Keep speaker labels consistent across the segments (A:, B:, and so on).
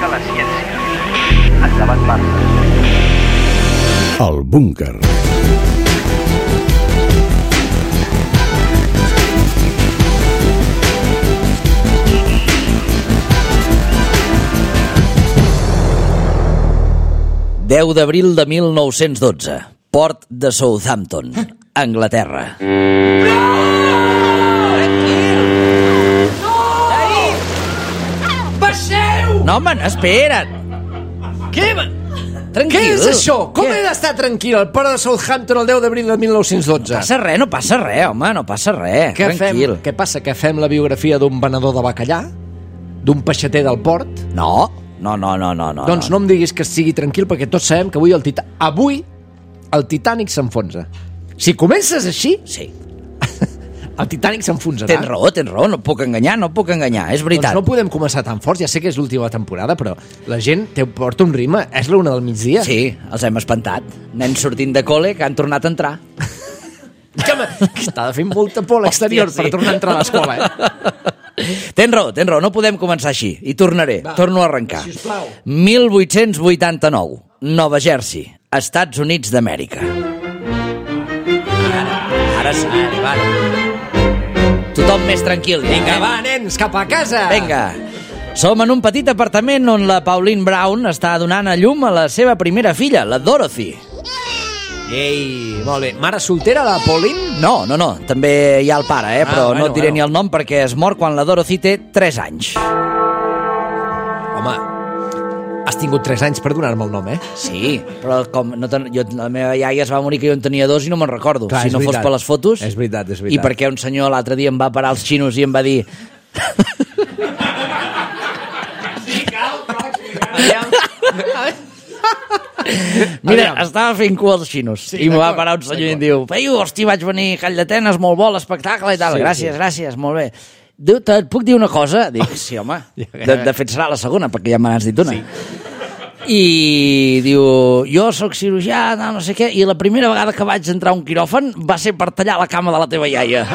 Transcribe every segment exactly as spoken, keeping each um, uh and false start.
A: Visca la ciència. Endavant, Barça.
B: El búnquer.
C: deu d'abril de mil nou-cents dotze. Port de Southampton, Anglaterra.
D: No! Tranquil! No! Baixeu!
C: No, home, espera't.
D: Què?
C: Tranquil.
D: Què és això? Com
C: Què?
D: he d'estar tranquil al port de Southampton el deu d'abril de mil nou-cents dotze?
C: No passa res, no passa res, home, no passa res.
D: Què
C: Tranquil.
D: fem? Què passa? Que fem la biografia d'un venedor de bacallà? D'un peixater del port?
C: No, no, no, no, no. no
D: Doncs no em diguis que sigui tranquil, perquè tots sabem que avui el, Tita... avui el Titanic s'enfonsa. Si comences així,
C: Sí.
D: el Titanic s'enfonsarà.
C: Tens raó, tens raó, no et puc enganyar, no et puc enganyar, és veritat.
D: Doncs no podem començar tan forts, ja sé que és l'última temporada, però la gent te porta un ritme, és l'una del migdia.
C: Sí, els hem espantat. Nens sortint de col·le que han tornat a entrar.
D: Que, que està fent molta por a l'exterior
C: Hòstia, sí.
D: per tornar a entrar a l'escola, eh?
C: Tens raó, tens raó, no podem començar així. I tornaré,
D: Va,
C: torno a arrencar.
D: sisplau.
C: mil vuit-cents vuitanta-nou, Nova Jersey, Estats Units d'Amèrica. Ara, ara sí.
D: Ara, ara.
C: Tothom més tranquil. Ja,
D: Vinga,
C: eh?
D: va, nens, cap a casa!
C: Vinga. Som en un petit apartament on la Pauline Brown està donant a llum a la seva primera filla, la Dorothy.
D: Ei, molt bé. Mare soltera, la Pauline?
C: No, no, no, també hi ha el pare, eh?
D: Ah,
C: però
D: bueno,
C: no et diré
D: bueno.
C: ni el nom perquè es mor quan la Dorothy té tres anys.
D: Home, has tingut tres anys per donar-me el nom, eh?
C: Sí, però com no ten... jo, la meva iaia es va morir que jo en tenia dos i no me'n recordo.
D: Clar,
C: si
D: és
C: no
D: veritat.
C: fos per les fotos...
D: És veritat, és
C: I
D: veritat.
C: perquè un senyor l'altre dia em va parar als xinos i em va dir...
D: Sí, cal, cal explicar.
C: Mira, estava fent cua als xinos
D: Sí,
C: i me va
D: d'acord,
C: parar un senyor i em
D: d'acord.
C: diu Peiu, hosti, vaig venir a Call d'Atenes, molt bo l'espectacle i tal.
D: Sí,
C: gràcies,
D: sí.
C: gràcies, molt bé. Diu, et puc dir una cosa? Dic, sí, home. De, de fet serà la segona, perquè ja me n'has dit una. Sí. I diu, jo sóc cirurgià, no sé què, i la primera vegada que vaig entrar a un quiròfan va ser per tallar la cama de la teva iaia.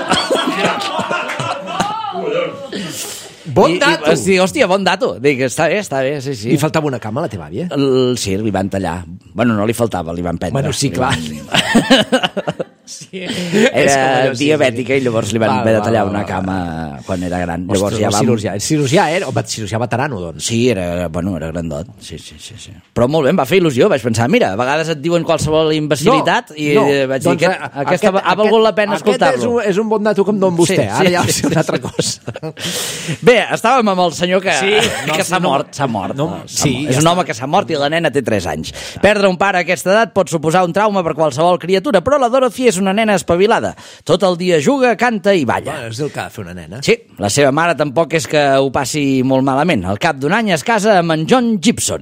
D: Bon
C: I,
D: dato!
C: I, dic, hòstia, bon dato. Dic, està bé, està bé, sí, sí.
D: Li faltava una cama a la teva àvia?
C: El, sí, li van tallar. Bueno, no li faltava, li van prendre.
D: Bueno, sí,
C: Li
D: clar.
C: van-
D: Sí.
C: Era diabètica i llavors li van
D: Val,
C: haver de
D: val,
C: tallar
D: val,
C: una
D: val.
C: cama quan era gran.
D: Ostres,
C: Llavors ja
D: el
C: vam...
D: cirurgià. El cirurgià era, o cirurgià veterano, doncs.
C: Sí, era, bueno, era grandot. Sí, sí, sí, sí. Però molt bé, em va fer il·lusió. Vaig pensar, mira, a vegades et diuen qualsevol imbecilitat i
D: no,
C: eh, vaig dir,
D: doncs,
C: aquest,
D: eh,
C: aquesta
D: aquest-
C: ha valgut la pena
D: aquest és
C: escoltar-lo.
D: un, és un bon dato que em don vostè.
C: Sí, sí,
D: Ara ja va
C: sí,
D: ser una
C: sí,
D: altra
C: sí.
D: cosa.
C: Bé, estàvem amb el senyor que,
D: Sí, no,
C: que s'ha
D: no,
C: mort, s'ha mort.
D: no,
C: S'ha
D: sí,
C: mort.
D: ja
C: És un
D: està.
C: home que s'ha mort i la nena té tres anys. Perdre un pare a aquesta edat pot suposar un trauma per qualsevol criatura, però la Dorothy és una nena espavilada. Tot el dia juga, canta i balla.
D: Bueno, és el que ha de fer una nena.
C: Sí, la seva mare tampoc és que ho passi molt malament. Al cap d'un any es casa amb en John Gibson.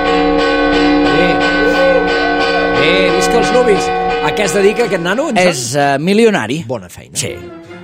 D: Eh, eh, visca els nuvis. A què es dedica aquest nano? En
C: És uh, milionari.
D: Bona feina.
C: Sí,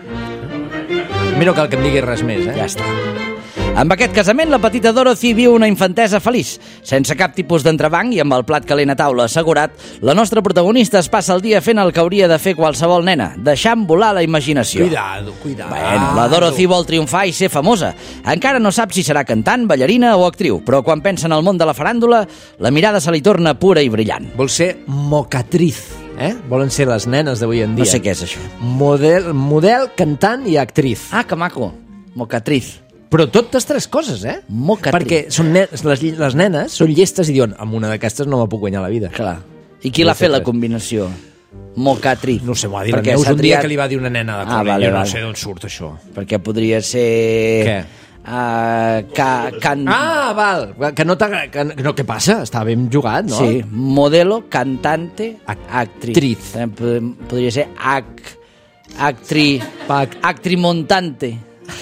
D: A mi no cal que em diguis res més, eh?
C: ja està. Amb aquest casament, la petita Dorothy viu una infantesa feliç. Sense cap tipus d'entrebanc i amb el plat calent a taula assegurat, la nostra protagonista es passa el dia fent el que hauria de fer qualsevol nena, deixant volar la imaginació.
D: Cuidado, cuidado.
C: Bueno, la Dorothy vol triomfar i ser famosa. Encara no sap si serà cantant, ballarina o actriu, però quan pensa en el món de la faràndula, la mirada se li torna pura i brillant.
D: Vol ser mocatriz, eh? Volen ser les nenes d'avui en dia.
C: No sé què és això.
D: Model, model, cantant i actriz.
C: Ah, que maco. Mocatriz.
D: Però totes tres coses, eh?
C: Mocatriz.
D: Perquè són nenes, les, les nenes són llestes i diuen, amb una d'aquestes no me puc guanyar la vida.
C: Clar. I qui l'ha fet la combinació? Mocatriz.
D: No sé, m'ho va dir la
C: Perquè
D: Neus
C: s'ha
D: un dia
C: triat-
D: que li va dir una nena de
C: Ah,
D: col·le.
C: vale,
D: jo no
C: vale.
D: sé d'on surt això.
C: Perquè podria ser...
D: Què?
C: Uh, ca, can...
D: Ah, val, que no t'agrada... Que, no, què passa? Està ben jugat, no?
C: Sí, modelo, cantante,
D: Ac-
C: actriz.
D: actriz.
C: També pod- podria ser ac, actri,
D: Pac.
C: actrimontante.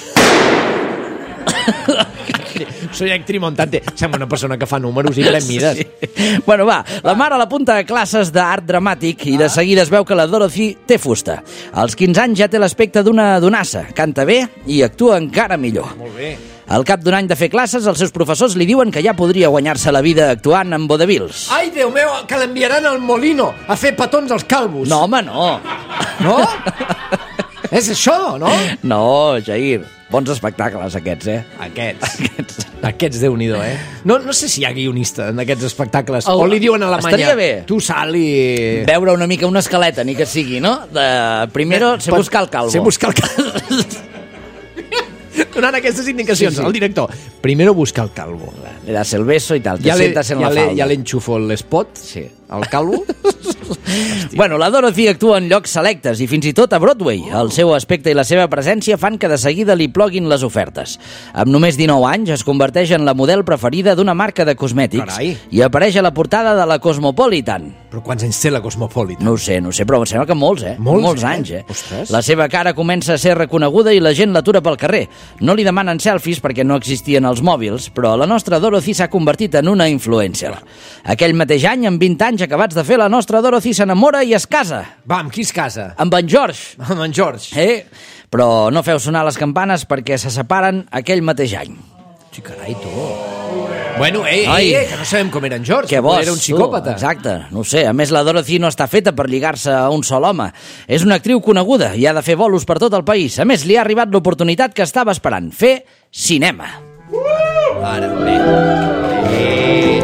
D: Soy actriz montante. Sembla una persona que fa números i pren mides.
C: Sí. Bueno, va, la mare l'apunta a classes d'art dramàtic i de seguida es veu que la Dorothy té fusta. Als quinze anys ja té l'aspecte d'una donassa, canta bé i actua encara millor.
D: Molt bé.
C: Al cap d'un any de fer classes, els seus professors li diuen que ja podria guanyar-se la vida actuant en vodevils.
D: Ai, Déu meu, que l'enviaran al Molino a fer petons als calvos.
C: No, home, no.
D: No? És això, no?
C: No, Jair, bons espectacles aquests, eh?
D: Aquests. Aquests, aquests Déu-n'hi-do, eh? No, no sé si hi ha guionista en aquests espectacles.
C: El-
D: O li diuen a Alemanya...
C: estaria bé.
D: Tu sal i...
C: Veure una mica una escaleta, ni que sigui, no? De... Primero, se
D: Pot-
C: busca el calvo.
D: Se busca el calvo. Donant aquestes indicacions
C: Sí, sí.
D: al director. Primero busca el calvo.
C: Le das el beso i tal, te
D: Ja le,
C: sientas en
D: ja
C: la
D: le,
C: falda.
D: ja l'enxufo l'espot,
C: Sí.
D: al calvo.
C: Bueno, la Dorothy actua en llocs selectes i fins i tot a Broadway. El seu aspecte i la seva presència fan que de seguida li ploguin les ofertes. Amb només dinou anys es converteix en la model preferida d'una marca de cosmètics
D: Carai.
C: i apareix a la portada de la Cosmopolitan.
D: Però quants anys té la Cosmopolitan?
C: No ho sé, no ho sé, però em sembla que molts, eh?
D: Molts,
C: molts
D: eh?
C: anys, eh?
D: Ostres.
C: La seva cara comença a ser reconeguda i la gent l'atura pel carrer. No li demanen selfies perquè no existien els mòbils, però la nostra Dorothy s'ha convertit en una influencer. Aquell mateix any, amb vint anys acabats de fer, la nostra Dorothy s'enamora i es casa.
D: Va, amb qui es casa?
C: Amb en George.
D: Amb en George.
C: Eh? Però no feu sonar les campanes perquè se separen aquell mateix any.
D: Sí, carai, tu. Bueno, ei,
C: Ai.
D: ei, ei, que no sabem com era en George.
C: Que bo,
D: Era un psicòpata.
C: Exacte, no ho sé. A més, la Dorothy no està feta per lligar-se a un sol home. És una actriu coneguda i ha de fer bolos per tot el país. A més, li ha arribat l'oportunitat que estava esperant, fer cinema.
D: Ara, bé. Eh.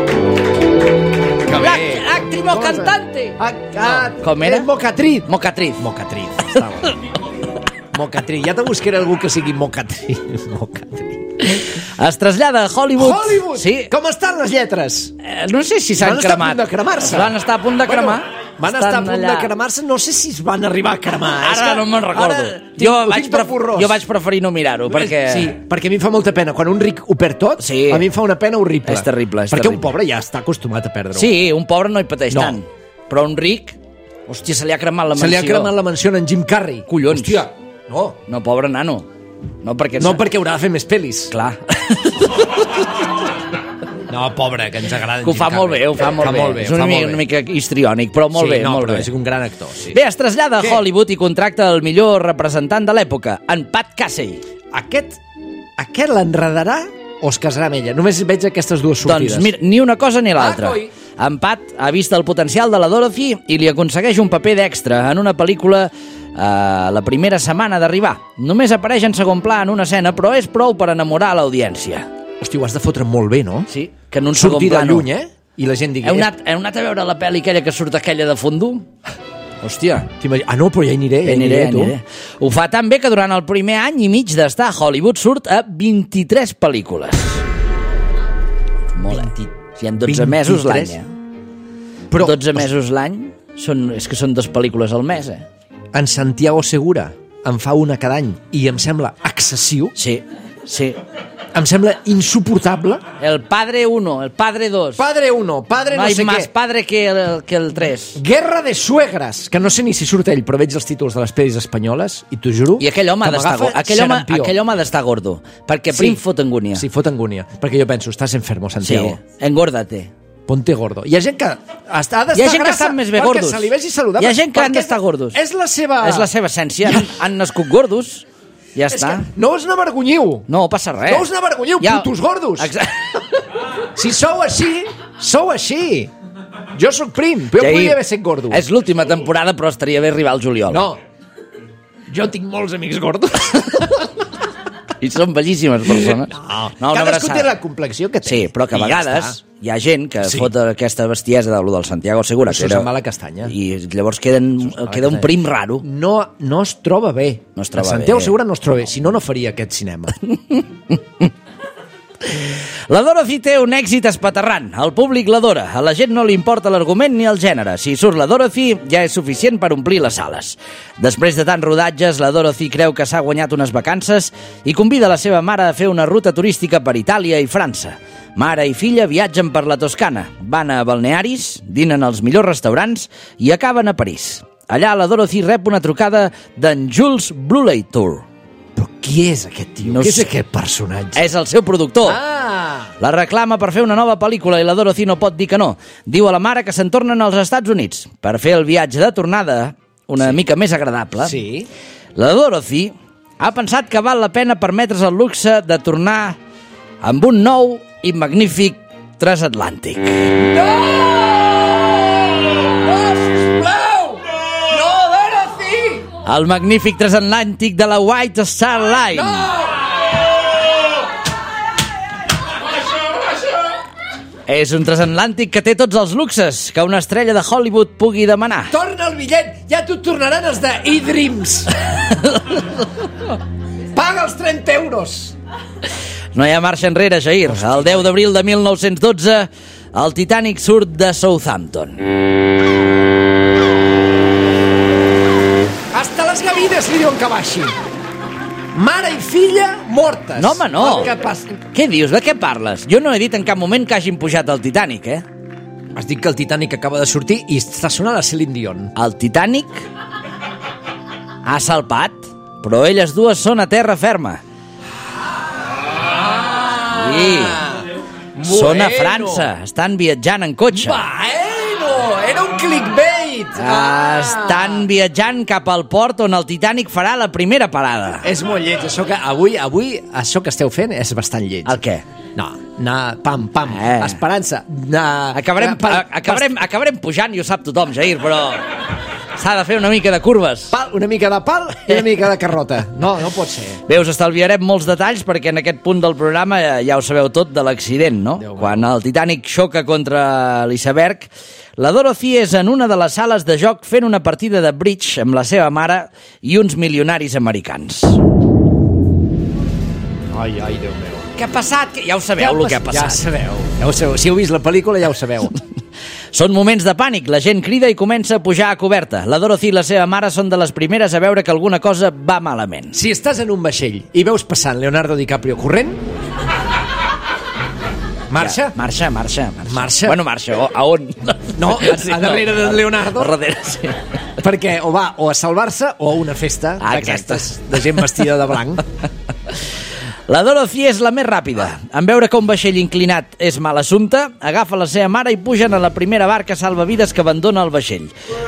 D: Que bé.
C: Actriz o cantante.
D: Ah, ah,
C: Com era?
D: És mocatriz.
C: Mocatriz.
D: Mocatriz. Està bé. Mocatriz. Ja te buscaré algú que sigui mocatriz. Mocatriz.
C: Es trasllada a Hollywood.
D: Hollywood!
C: Sí.
D: Com estan les lletres?
C: Eh, no sé si s'han
D: Van estar a
C: cremat.
D: punt de cremar-se.
C: Van estar a punt de cremar.
D: Bueno, van estar a punt de cremar-se, no sé si es van arribar a cremar. És
C: Ara
D: que
C: no me'n recordo.
D: ara tinc-
C: Jo
D: ho
C: vaig,
D: tinc tot
C: pref
D: borrós.
C: jo vaig preferir no mirar-ho, perquè...
D: Sí, perquè a mi em fa molta pena. Quan un ric ho perd tot,
C: Sí.
D: a mi em fa una pena horrible.
C: És terrible, és
D: perquè
C: terrible.
D: un pobre ja està acostumat a perdre-ho.
C: Sí, un pobre no hi pateix
D: No.
C: tant. Però un ric, hòstia, se li ha cremat la
D: Se
C: mansió.
D: li ha cremat la mansió en Jim Carrey.
C: Collons.
D: Hòstia, no.
C: No, pobre nano. No, perquè...
D: No, perquè haurà de fer més pel·lis.
C: Clar.
D: No, pobre, que ens agrada en
C: Que ho
D: Jim
C: fa
D: Carrey.
C: molt bé, ho fa molt
D: fa
C: bé.
D: molt bé.
C: És
D: ho
C: una,
D: fa
C: mica,
D: molt
C: una
D: bé.
C: mica histriònic, però molt
D: sí,
C: bé,
D: no,
C: molt
D: però
C: bé.
D: és un gran actor, sí.
C: Bé, es trasllada a
D: Què?
C: Hollywood i contracta el millor representant de l'època, en Pat Casey.
D: Aquest, aquest l'enredarà o es casarà amb ella? Només veig aquestes dues sortides.
C: Doncs mira, ni una cosa ni l'altra.
D: Ah, coi.
C: En Pat ha vist el potencial de la Dorothy i li aconsegueix un paper d'extra en una pel·lícula eh, la primera setmana d'arribar. Només apareix en segon pla en una escena, però és prou per enamorar l'audiència.
D: Hòstia, ho has de fotre molt bé, no?
C: Sí, que en un segon
D: Sortir de
C: pla no.
D: lluny, eh? I la gent digui...
C: Heu anat, heu anat a veure la pel·li aquella que surt aquella de fondo? Hòstia,
D: T'imagines- Ah, no, però ja hi aniré, ja
C: hi
D: hi
C: aniré,
D: aniré, tu.
C: aniré. Ho fa tan bé que durant el primer any i mig d'estar a Hollywood surt a vint-i-tres pel·lícules. Molt, eh? Si hi ha dotze mesos l'any,
D: vint-i-tres?
C: eh?
D: Però
C: dotze mesos l'any, són, és que són dues pel·lícules al mes, eh?
D: en Santiago Segura en fa una cada any i em sembla excessiu,
C: Sí, sí.
D: em sembla insuportable.
C: El Padre uno, el Padre dos.
D: Padre uno, padre
C: no
D: no
C: hay
D: sé
C: más
D: què.
C: padre que el, que el tres.
D: Guerra de suegres, que no sé ni si surt ell, però veig els títols de les pel·lis espanyoles i t'ho juro
C: I aquell home ha
D: que
C: d'estar
D: m'agafa
C: go- aquell home,
D: xarampió.
C: aquell home ha d'estar gordo, perquè prim fot angúnia.
D: Sí, fot angúnia. Perquè jo penso, estàs enfermo,
C: Sí,
D: Santiago.
C: engórdate.
D: Ponte gordo. Hi ha gent que està, ha d'estar
C: Hi ha gent que
D: grassa
C: estan més bé
D: perquè
C: gordos.
D: se li vegi saludable.
C: Hi ha gent que han
D: perquè
C: d'estar gordos.
D: És la seva...
C: És la seva essència. Han, han nascut gordos. Ja
D: És
C: està.
D: que no us n'avergonyiu.
C: No passa res.
D: No us n'avergonyiu, putos gordos.
C: Exacte.
D: Si sou així, sou així. Jo sóc prim, però jo
C: Jair,
D: podria haver set gordo.
C: És l'última temporada, però estaria bé arribar al juliol.
D: No. Jo tinc molts amics gordos.
C: I són bellíssimes persones.
D: No,
C: no una
D: cadascú
C: abraçada.
D: té la complexió que té.
C: Sí, però que a
D: I ja
C: vegades
D: està.
C: hi ha gent que
D: Sí.
C: fot aquesta bestiesa de lo del Santiago Segura.
D: Això
C: que
D: se'n va la castanya.
C: I llavors queden, queda un prim raro.
D: No, no es troba bé.
C: No es troba
D: En Santiago
C: bé.
D: Segura no es troba bé, si no, no faria aquest cinema.
C: La Dorothy té un èxit espaterrant. El públic l'adora. A la gent no li importa l'argument ni el gènere. Si surt la Dorothy, ja és suficient per omplir les sales. Després de tants rodatges, la Dorothy creu que s'ha guanyat unes vacances i convida la seva mare a fer una ruta turística per Itàlia i França. Mare i filla viatgen per la Toscana. Van a balnearis, dinen als millors restaurants i acaben a París. Allà la Dorothy rep una trucada d'en Jules Bruley-Tour.
D: Però qui és aquest tio?
C: No
D: Què és
C: sé.
D: aquest personatge?
C: És el seu productor.
D: Ah!
C: La reclama per fer una nova pel·lícula i la Dorothy no pot dir que no. Diu a la mare que se'n tornen als Estats Units per fer el viatge de tornada una sí. mica més agradable.
D: Sí.
C: La Dorothy ha pensat que val la pena permetre's el luxe de tornar amb un nou i magnífic transatlàntic.
D: No! No, sisplau! No, Dorothy!
C: El magnífic transatlàntic de la White Star Line. No! És un transatlàntic que té tots els luxes que una estrella de Hollywood pugui demanar.
D: Torna el bitllet, ja t'ho tornaran els de eDreams. Paga els trenta euros.
C: No hi ha marxa enrere, Jair. El deu d'abril de mil nou-cents dotze, el Titanic surt de Southampton.
D: Hasta les gavines, li diuen que baixi. Mare i filla mortes.
C: No, home, no.
D: Que pas...
C: Què dius? De què parles? Jo no he dit en cap moment que hagin pujat al Titanic, eh?
D: Has dit que el Titanic acaba de sortir i està sonant a Celine Dion.
C: El Titanic ha salpat, però elles dues són a terra ferma.
D: Ah!
C: Sí.
D: Bueno.
C: Són a França, estan viatjant en cotxe.
D: Bueno, era un clickbait.
C: Ah. Estan viatjant cap al port on el Titanic farà la primera parada.
D: És molt lleig, això que avui, avui això que esteu fent és bastant lleig.
C: El què?
D: No, na, pam, pam,
C: Eh.
D: esperança. Na,
C: Acabarem,
D: pa,
C: a- acabarem, acabarem pujant i ho sap tothom, Jair, però s'ha de fer una mica de curves.
D: Pal, una mica de pal i una mica de carrota. No, no pot ser.
C: Bé, us estalviarem molts detalls perquè en aquest punt del programa ja, ja ho sabeu tot de l'accident, no?
D: Déu meu.
C: Quan el Titanic xoca contra l'iceberg, la Dorothy és en una de les sales de joc fent una partida de bridge amb la seva mare i uns milionaris americans.
D: Ai, ai, Déu meu.
C: Què ha passat? Ja ho sabeu, el que ha passat.
D: Ja sabeu, ja ho sabeu. Si heu vist la pel·lícula ja ho sabeu.
C: Són moments de pànic, la gent crida i comença a pujar a coberta. La Dorothy i la seva mare són de les primeres a veure que alguna cosa va malament.
D: Si estàs en un vaixell i veus passant Leonardo DiCaprio corrent, marxa.
C: Ja, marxa, marxa, marxa.
D: Marxa.
C: Bueno, marxa, o, a on?
D: No, a, a darrere de Leonardo.
C: A darrere, sí.
D: Perquè o va o a salvar-se o a una festa
C: Ah,
D: d'aquestes de gent vestida de blanc.
C: La Dorothy és la més ràpida. En veure que un vaixell inclinat és mal assumpte, agafa la seva mare i pugen a la primera barca salvavides que abandona el vaixell.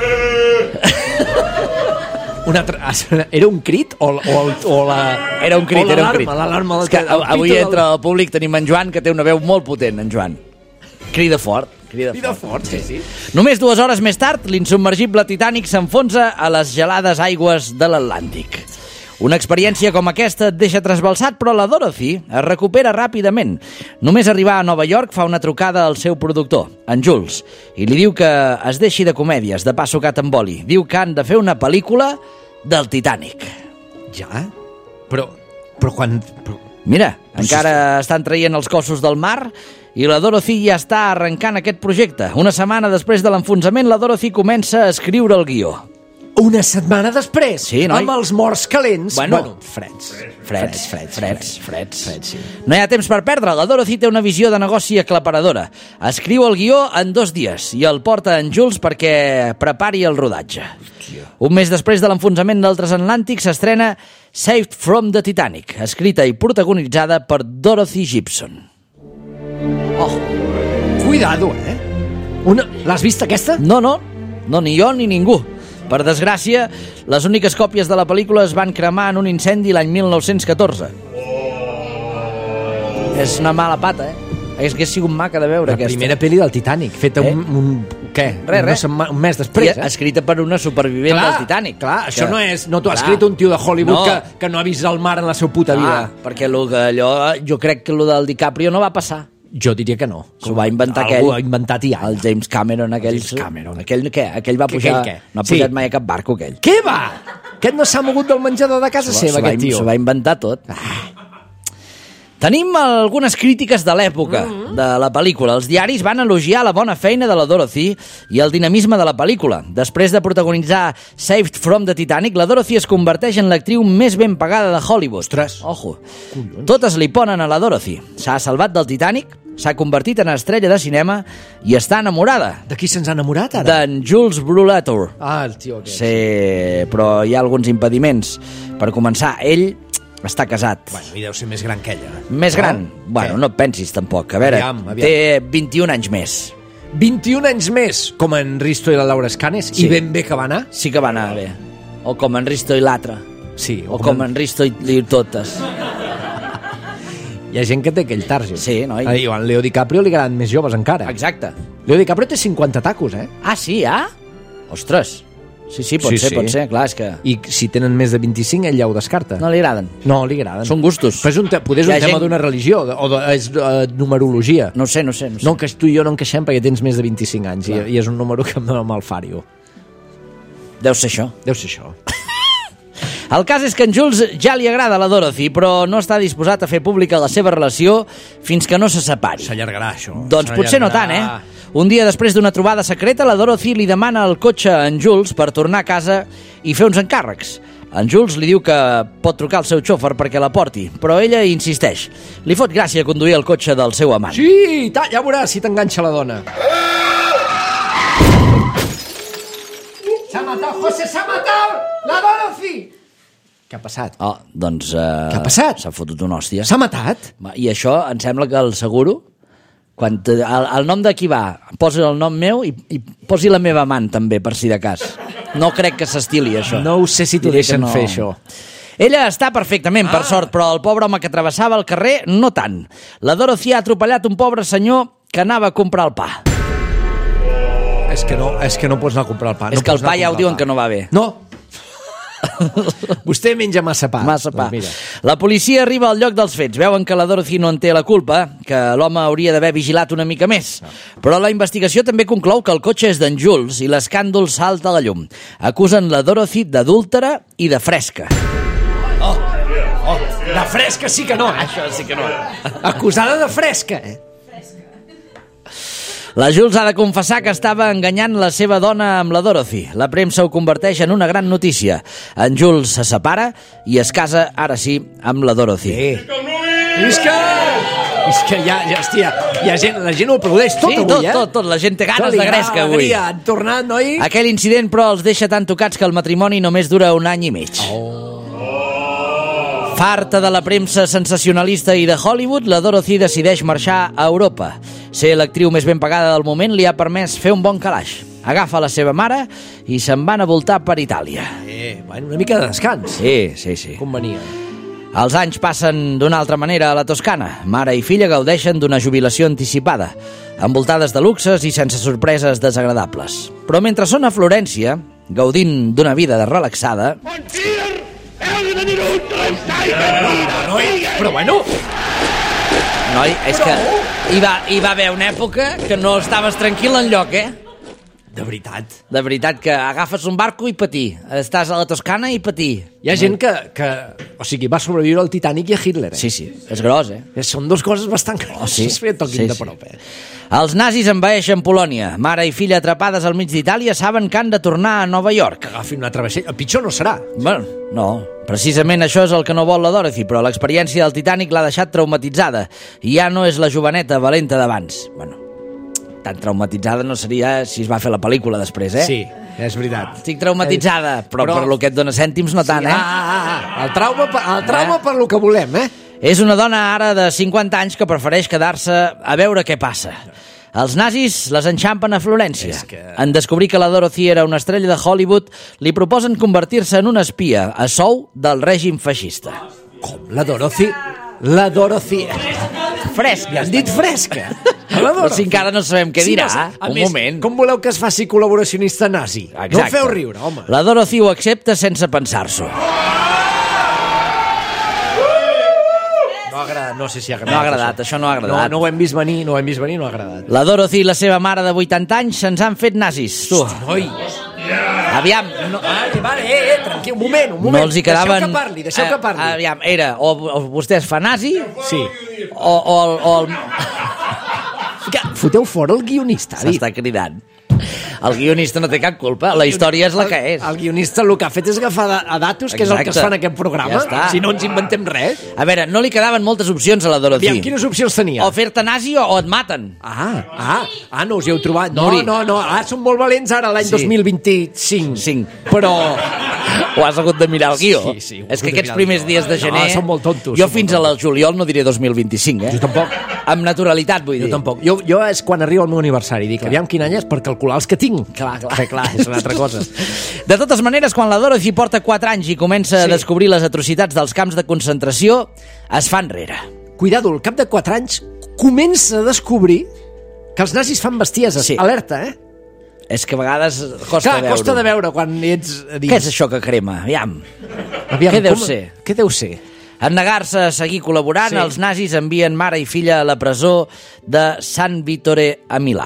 D: Un altre, era un crit o, o, o la...
C: Era un crit,
D: o
C: era un crit.
D: L'alarma del
C: És que
D: del
C: avui
D: pito del-
C: entre el públic tenim en Joan, que té una veu molt potent, en Joan. Crida fort. Crida,
D: Crida fort, sí, sí.
C: Només dues hores més tard, l'insubmergible Titanic s'enfonsa a les gelades aigües de l'Atlàntic. Una experiència com aquesta et deixa trasbalsat, però la Dorothy es recupera ràpidament. Només arribar a Nova York fa una trucada al seu productor, en Jules, i li diu que es deixi de comèdies, de pa sucat amb oli. Diu que han de fer una pel·lícula del Titanic.
D: Ja? Però, però quan... Però...
C: Mira, encara estan traient els cossos del mar i la Dorothy ja està arrencant aquest projecte. Una setmana després de l'enfonsament, la Dorothy comença a escriure el guió.
D: Una setmana després,
C: Sí, noi.
D: amb els morts calents,
C: Bueno.
D: bueno freds.
C: Freds, freds, freds, freds.
D: freds, sí.
C: No hi ha temps per perdre. La Dorothy té una visió de negoci aclaparadora. Escriu el guió en dos dies i el porta en Jules perquè prepari el rodatge. Un mes després de l'enfonsament del transatlàntic s'estrena Saved from the Titanic, escrita i protagonitzada per Dorothy Gibson.
D: Oh, cuidado, eh? Una... L'has vist, aquesta?
C: No, no, no, ni jo ni ningú. Per desgràcia, les úniques còpies de la pel·lícula es van cremar en un incendi l'any mil nou-cents catorze. És una mala pata, eh? Hauria sigut maca de veure
D: La
C: aquesta.
D: primera pel·li del Titanic, feta
C: Eh?
D: un, un... Què?
C: Res,
D: Una
C: res.
D: setmana- un mes després,
C: I
D: eh?
C: escrita per una supervivent
D: Clar,
C: del Titanic.
D: clar, això
C: Que-
D: no és... No t'ho ha
C: Clar.
D: escrit un tio de Hollywood
C: No.
D: que, que no ha vist el mar en la seva puta vida.
C: Ah, perquè lo que allò, jo crec que lo del DiCaprio no va passar.
D: Jo diria que no.
C: S'ho va inventar
D: Algú
C: aquell.
D: ha inventat ja.
C: El James Cameron, aquell...
D: James Cameron.
C: Aquell què? Aquell va
D: Què,
C: pujar...
D: aquell què?
C: No ha
D: Sí.
C: pujat mai a cap barco, aquell.
D: Què va? Aquest no s'ha mogut del menjador de casa
C: S'ho
D: seva,
C: va-
D: aquest tio.
C: S'ho va inventar tot. Ah. Tenim algunes crítiques de l'època
D: Mm-hmm.
C: de la pel·lícula. Els diaris van elogiar la bona feina de la Dorothy i el dinamisme de la pel·lícula. Després de protagonitzar Saved from the Titanic, la Dorothy es converteix en l'actriu més ben pagada de Hollywood.
D: Ostres.
C: Ojo. Totes li ponen a la Dorothy. S'ha salvat del Titanic, s'ha convertit en estrella de cinema i està enamorada
D: De qui se'ns ha enamorat, ara?
C: d'en Jules Brulator.
D: Ah, el tio aquest.
C: Sí, però hi ha alguns impediments. Per començar, ell està casat.
D: Bueno, i deu ser més gran que ella.
C: Més gran?
D: No?
C: Bueno,
D: Què?
C: no et pensis tampoc. A veure,
D: Aviam, aviam.
C: té vint-i-un anys més.
D: vint-i-un anys més, com en Risto i la Laura Escanes,
C: Sí.
D: i ben bé que va anar.
C: Sí que va anar bé. O com en Risto i l'altre.
D: Sí,
C: O com en Risto i, i totes.
D: Hi ha gent que té aquell target.
C: Sí, noi.
D: I a en Leo DiCaprio li agraden més joves encara.
C: Exacte.
D: Leo DiCaprio té cinquanta tacos, eh?
C: Ah, sí, ah? Ostres. Sí, sí, pot
D: Sí,
C: ser,
D: sí.
C: pot ser, clar, és que...
D: I si tenen més de vint-i-cinc, ell ja ho descarta.
C: No li agraden.
D: No, li agraden.
C: Són gustos.
D: Però és un, te poder és
C: Hi ha
D: un tema
C: gent-
D: d'una religió, o de, és uh, numerologia.
C: No ho sé, no ho sé. No, ho sé.
D: No, que tu i jo no encaixem perquè tens més de vint-i-cinc anys i,
C: Clar.
D: i és un número que em dona mal fario.
C: Deu ser això.
D: Deu ser això.
C: El cas és que en Jules ja li agrada la Dorothy, però no està disposat a fer pública la seva relació fins que no se separi.
D: S'allargarà, això.
C: Doncs potser no tant, eh? Un dia després d'una trobada secreta, la Dorothy li demana el cotxe a en Jules per tornar a casa i fer uns encàrrecs. En Jules li diu que pot trucar al seu xòfer perquè la porti, però ella insisteix. Li fot gràcia conduir el cotxe del seu amant.
D: Sí, ta, ja veuràs si t'enganxa la dona. S'ha matat, José, s'ha matat! La Dorothy! Què ha passat?
C: Oh, doncs... Uh,
D: Què ha passat?
C: S'ha fotut una hòstia.
D: S'ha matat?
C: I això em sembla que el seguro, quan te, el, el nom de qui va, posi el nom meu i, i posi la meva amant també, per si de cas. No crec que s'estili això.
D: No ho sé si t'ho
C: Diré que
D: deixen
C: no.
D: fer, això.
C: Ella està perfectament, ah. per sort, però el pobre home que travessava el carrer no tant. La Dorothy ha atropellat un pobre senyor que anava a comprar el pa.
D: És que no, és que no pots anar a comprar el pa.
C: És
D: no
C: que el
D: pots anar
C: pa
D: a
C: ja ho
D: comprar
C: diuen
D: el
C: que no va bé.
D: No. Vostè menja massa pa.
C: Massa pa.
D: Doncs mira.
C: La policia arriba al lloc dels fets. Veuen que la Dorothy no en té la culpa, que l'home hauria d'haver vigilat una mica més. Però la investigació també conclou que el cotxe és d'en Jules i l'escàndol salta a la llum. Acusen la Dorothy d'adúltera i de fresca.
D: Oh, oh, de fresca sí que no. Això sí que no. Acusada de fresca, eh?
C: La Jules ha de confessar que estava enganyant la seva dona amb la Dorothy. La premsa ho converteix en una gran notícia. En Jules se separa i es casa, ara sí, amb la Dorothy.
D: Eh. Visca! Visca, ja, ja, hòstia, hi ha gent, la gent ho aplaudeix tot
C: Sí,
D: avui,
C: tot,
D: eh?
C: tot, tot. La gent té ganes
D: Tot li
C: de
D: agrada
C: gresca avui.
D: alegria. Han tornat, noi?
C: Aquell incident, però, els deixa tan tocats que el matrimoni només dura un any i mig.
D: Oh.
C: Farta de la premsa sensacionalista i de Hollywood, la Dorothy decideix marxar a Europa. Ser l'actriu més ben pagada del moment li ha permès fer un bon calaix. Agafa la seva mare i se'n van a voltar per Itàlia.
D: Eh, bueno, una mica de descans.
C: Sí, sí, sí.
D: Convenia.
C: Els anys passen d'una altra manera a la Toscana. Mare i filla gaudeixen d'una jubilació anticipada, envoltades de luxes i sense sorpreses desagradables. Però mentre són a Florència, gaudint d'una vida de relaxada...
D: Noi, però bueno...
C: Noi, és que hi va, hi va haver una època que no estaves tranquil enlloc, eh?
D: De veritat.
C: De veritat, que agafes un barco i patir. Estàs a la Toscana i patir.
D: Hi ha gent que, que... O sigui, va sobreviure al Titanic i a Hitler, eh?
C: Sí, sí, és gros, eh?
D: Són dues coses bastant
C: Oh, sí.
D: grosses. Sí, toquin
C: Sí,
D: de
C: sí.
D: prop, eh?
C: Els nazis envaeixen Polònia. Mare i filla atrapades al mig d'Itàlia saben que han de tornar a Nova York.
D: Agafin una altra vaixell. Pitjor no serà.
C: Bueno, no. Precisament això és el que no vol la Dorothy, però l'experiència del Titanic l'ha deixat traumatitzada. I ja no és la joveneta valenta d'abans. Bueno, tan traumatitzada no seria si es va fer la pel·lícula després, eh?
D: Sí, és veritat.
C: Estic traumatitzada, però,
D: Però-
C: per lo que et dona cèntims no tant,
D: Sí,
C: eh?
D: ah, ah, ah. El trauma, per- el trauma
C: Eh?
D: per lo que volem, eh?
C: És una dona ara de cinquanta anys que prefereix quedar-se a veure què passa. Els nazis les enxampen a Florència.
D: És que-
C: En descobrir que la Dorothy era una estrella de Hollywood, li proposen convertir-se en una espia a sou del règim feixista.
D: Com? La Dorothy? La Dorothy...
C: Fresca.
D: Li han dit fresca. La
C: Però
D: Dorothy.
C: si encara no sabem què
D: Sí,
C: dirà.
D: no sé. A
C: Un
D: més,
C: moment.
D: Com voleu que es faci col·laboracionista nazi? No
C: Exacte.
D: em feu riure, home.
C: La Dorothy ho accepta sense pensar-s'ho.
D: No ha agradat, no sé si ha agradat.
C: No ha agradat, això no ha agradat.
D: No, no ho hem vist venir, no ho hem vist venir, no ha agradat.
C: La Dorothy i la seva mare de vuitanta anys se'ns han fet nazis. Tu,
D: Noi,
C: aviam,
D: no, vale, vale, eh, eh, tranquil, un moment, un moment.
C: no els hi quedaven...
D: Deixeu que parli, deixeu que parli.
C: Eh, aviam, era o, o vostè es fa nazi
D: Sí.
C: o, o, el- o el...
D: Que foteu fora el guionista, ha dit.
C: S'està cridant. El guionista no té cap culpa, la història és la que és.
D: El, el guionista el que ha fet és agafar da- a datos, que és el que es
C: Exacte.
D: fa en aquest programa.
C: Ja està.
D: Si no ens inventem res.
C: A veure, no li quedaven moltes opcions a la Dorothy.
D: Aviam, quines opcions tenia?
C: O fer-te nazi o, o et maten.
D: Ah, ah, ah, no us hi heu trobat. No,
C: Nuri.
D: no, no, ah, són molt valents ara l'any
C: Sí.
D: dos mil vint-i-cinc.
C: Cinc.
D: Però...
C: O has hagut de mirar el guió?
D: Sí, sí, ho he
C: És que
D: hagut de
C: aquests
D: mirar el
C: primers
D: guió.
C: dies de
D: No,
C: gener...
D: són molt tontos,
C: Jo
D: són
C: fins
D: molt
C: al juliol no diré dos mil vint-i-cinc, eh?
D: Jo tampoc.
C: Amb naturalitat, vull
D: Jo
C: dir.
D: tampoc. Jo, jo és quan arriba el meu aniversari. Dic, aviam quin any és per calcular els que tinc.
C: Clar, clar.
D: Que clar, és una altra cosa.
C: De totes maneres, quan la Dorothy porta quatre anys i comença
D: Sí.
C: a descobrir les atrocitats dels camps de concentració, es fa enrere.
D: Cuidado, al cap de quatre anys comença a descobrir que els nazis fan bestieses.
C: Sí.
D: Alerta, eh?
C: És que a vegades costa
D: Clar,
C: veure.
D: costa de veure quan ets a dins.
C: Què és això que crema? Aviam.
D: Aviam,
C: Què deu
D: com-
C: ser?
D: Què deu ser?
C: En negar-se a seguir col·laborant,
D: Sí.
C: els nazis envien mare i filla a la presó de San Vittore a Milà.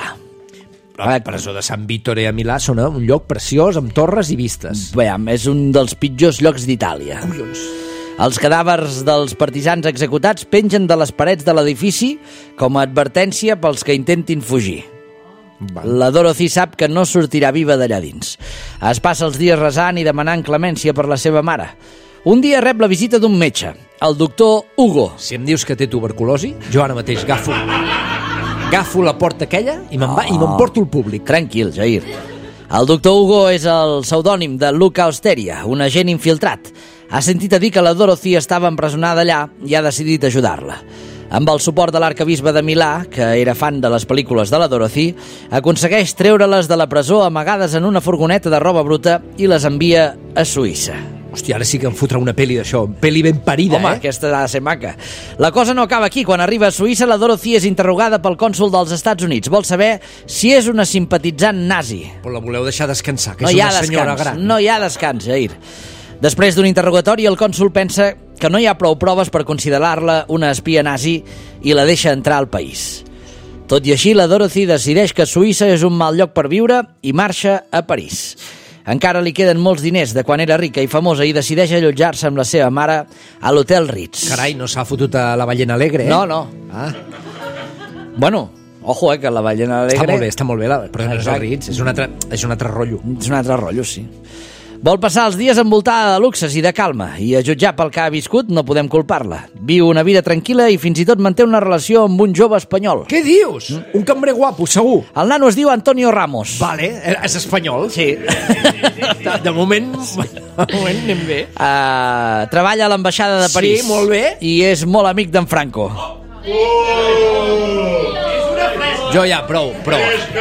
D: La presó de Sant Vittore a Milà sona un lloc preciós amb torres i vistes.
C: Veiem, és un dels pitjors llocs d'Itàlia.
D: Collons.
C: Els cadàvers dels partisans executats pengen de les parets de l'edifici com a advertència pels que intentin fugir.
D: Val.
C: La Dorothy sap que no sortirà viva d'allà dins. Es passa els dies resant i demanant clemència per la seva mare. Un dia rep la visita d'un metge, el doctor Hugo.
D: Si em dius que té tuberculosi, jo ara mateix agafo, agafo la porta aquella i me'n va i m'emporto el públic.
C: Tranquil, Jair. El doctor Hugo és el pseudònim de Luca Osteria, un agent infiltrat. Ha sentit a dir que la Dorothy estava empresonada allà i ha decidit ajudar-la. Amb el suport de l'arcabisbe de Milà, que era fan de les pel·lícules de la Dorothy, aconsegueix treure-les de la presó amagades en una furgoneta de roba bruta i les envia a Suïssa.
D: Hòstia, ara sí que em fotrà una pel·li d'això, pel·li ben parida,
C: Home,
D: eh?
C: aquesta ha de ser maca. La cosa no acaba aquí. Quan arriba a Suïssa, la Dorothy és interrogada pel cònsol dels Estats Units. Vol saber si és una simpatitzant nazi.
D: Però la voleu deixar descansar, que
C: No
D: és
C: hi ha
D: una senyora
C: descans,
D: gran.
C: no hi ha descans, Jair. Després d'un interrogatori, el cònsol pensa que no hi ha prou proves per considerar-la una espia nazi i la deixa entrar al país. Tot i així, la Dorothy decideix que Suïssa és un mal lloc per viure i marxa a París. Encara li queden molts diners de quan era rica i famosa i decideix allotjar-se amb la seva mare a l'Hotel Ritz.
D: Carai, no s'ha fotut a la ballena alegre, eh?
C: No, no.
D: Ah,
C: Bueno, ojo, eh, que la ballena alegre...
D: està molt bé, està molt bé, la... però no és el
C: Exacte.
D: Ritz, és un altre, és un altre rotllo.
C: És un altre rotllo, sí. Vol passar els dies envoltada de luxes i de calma, i a jutjar pel que ha viscut no podem culpar-la. Viu una vida tranquil·la i fins i tot manté una relació amb un jove espanyol.
D: Què dius? Un cambrer guapo, segur.
C: El nano es diu Antonio Ramos.
D: Vale, és espanyol.
C: Sí.
D: De, de moment, de moment anem bé.
C: Uh, treballa a l'ambaixada de París.
D: Sí, molt bé.
C: I és molt amic d'en Franco.
D: Jo ja, prou, prou.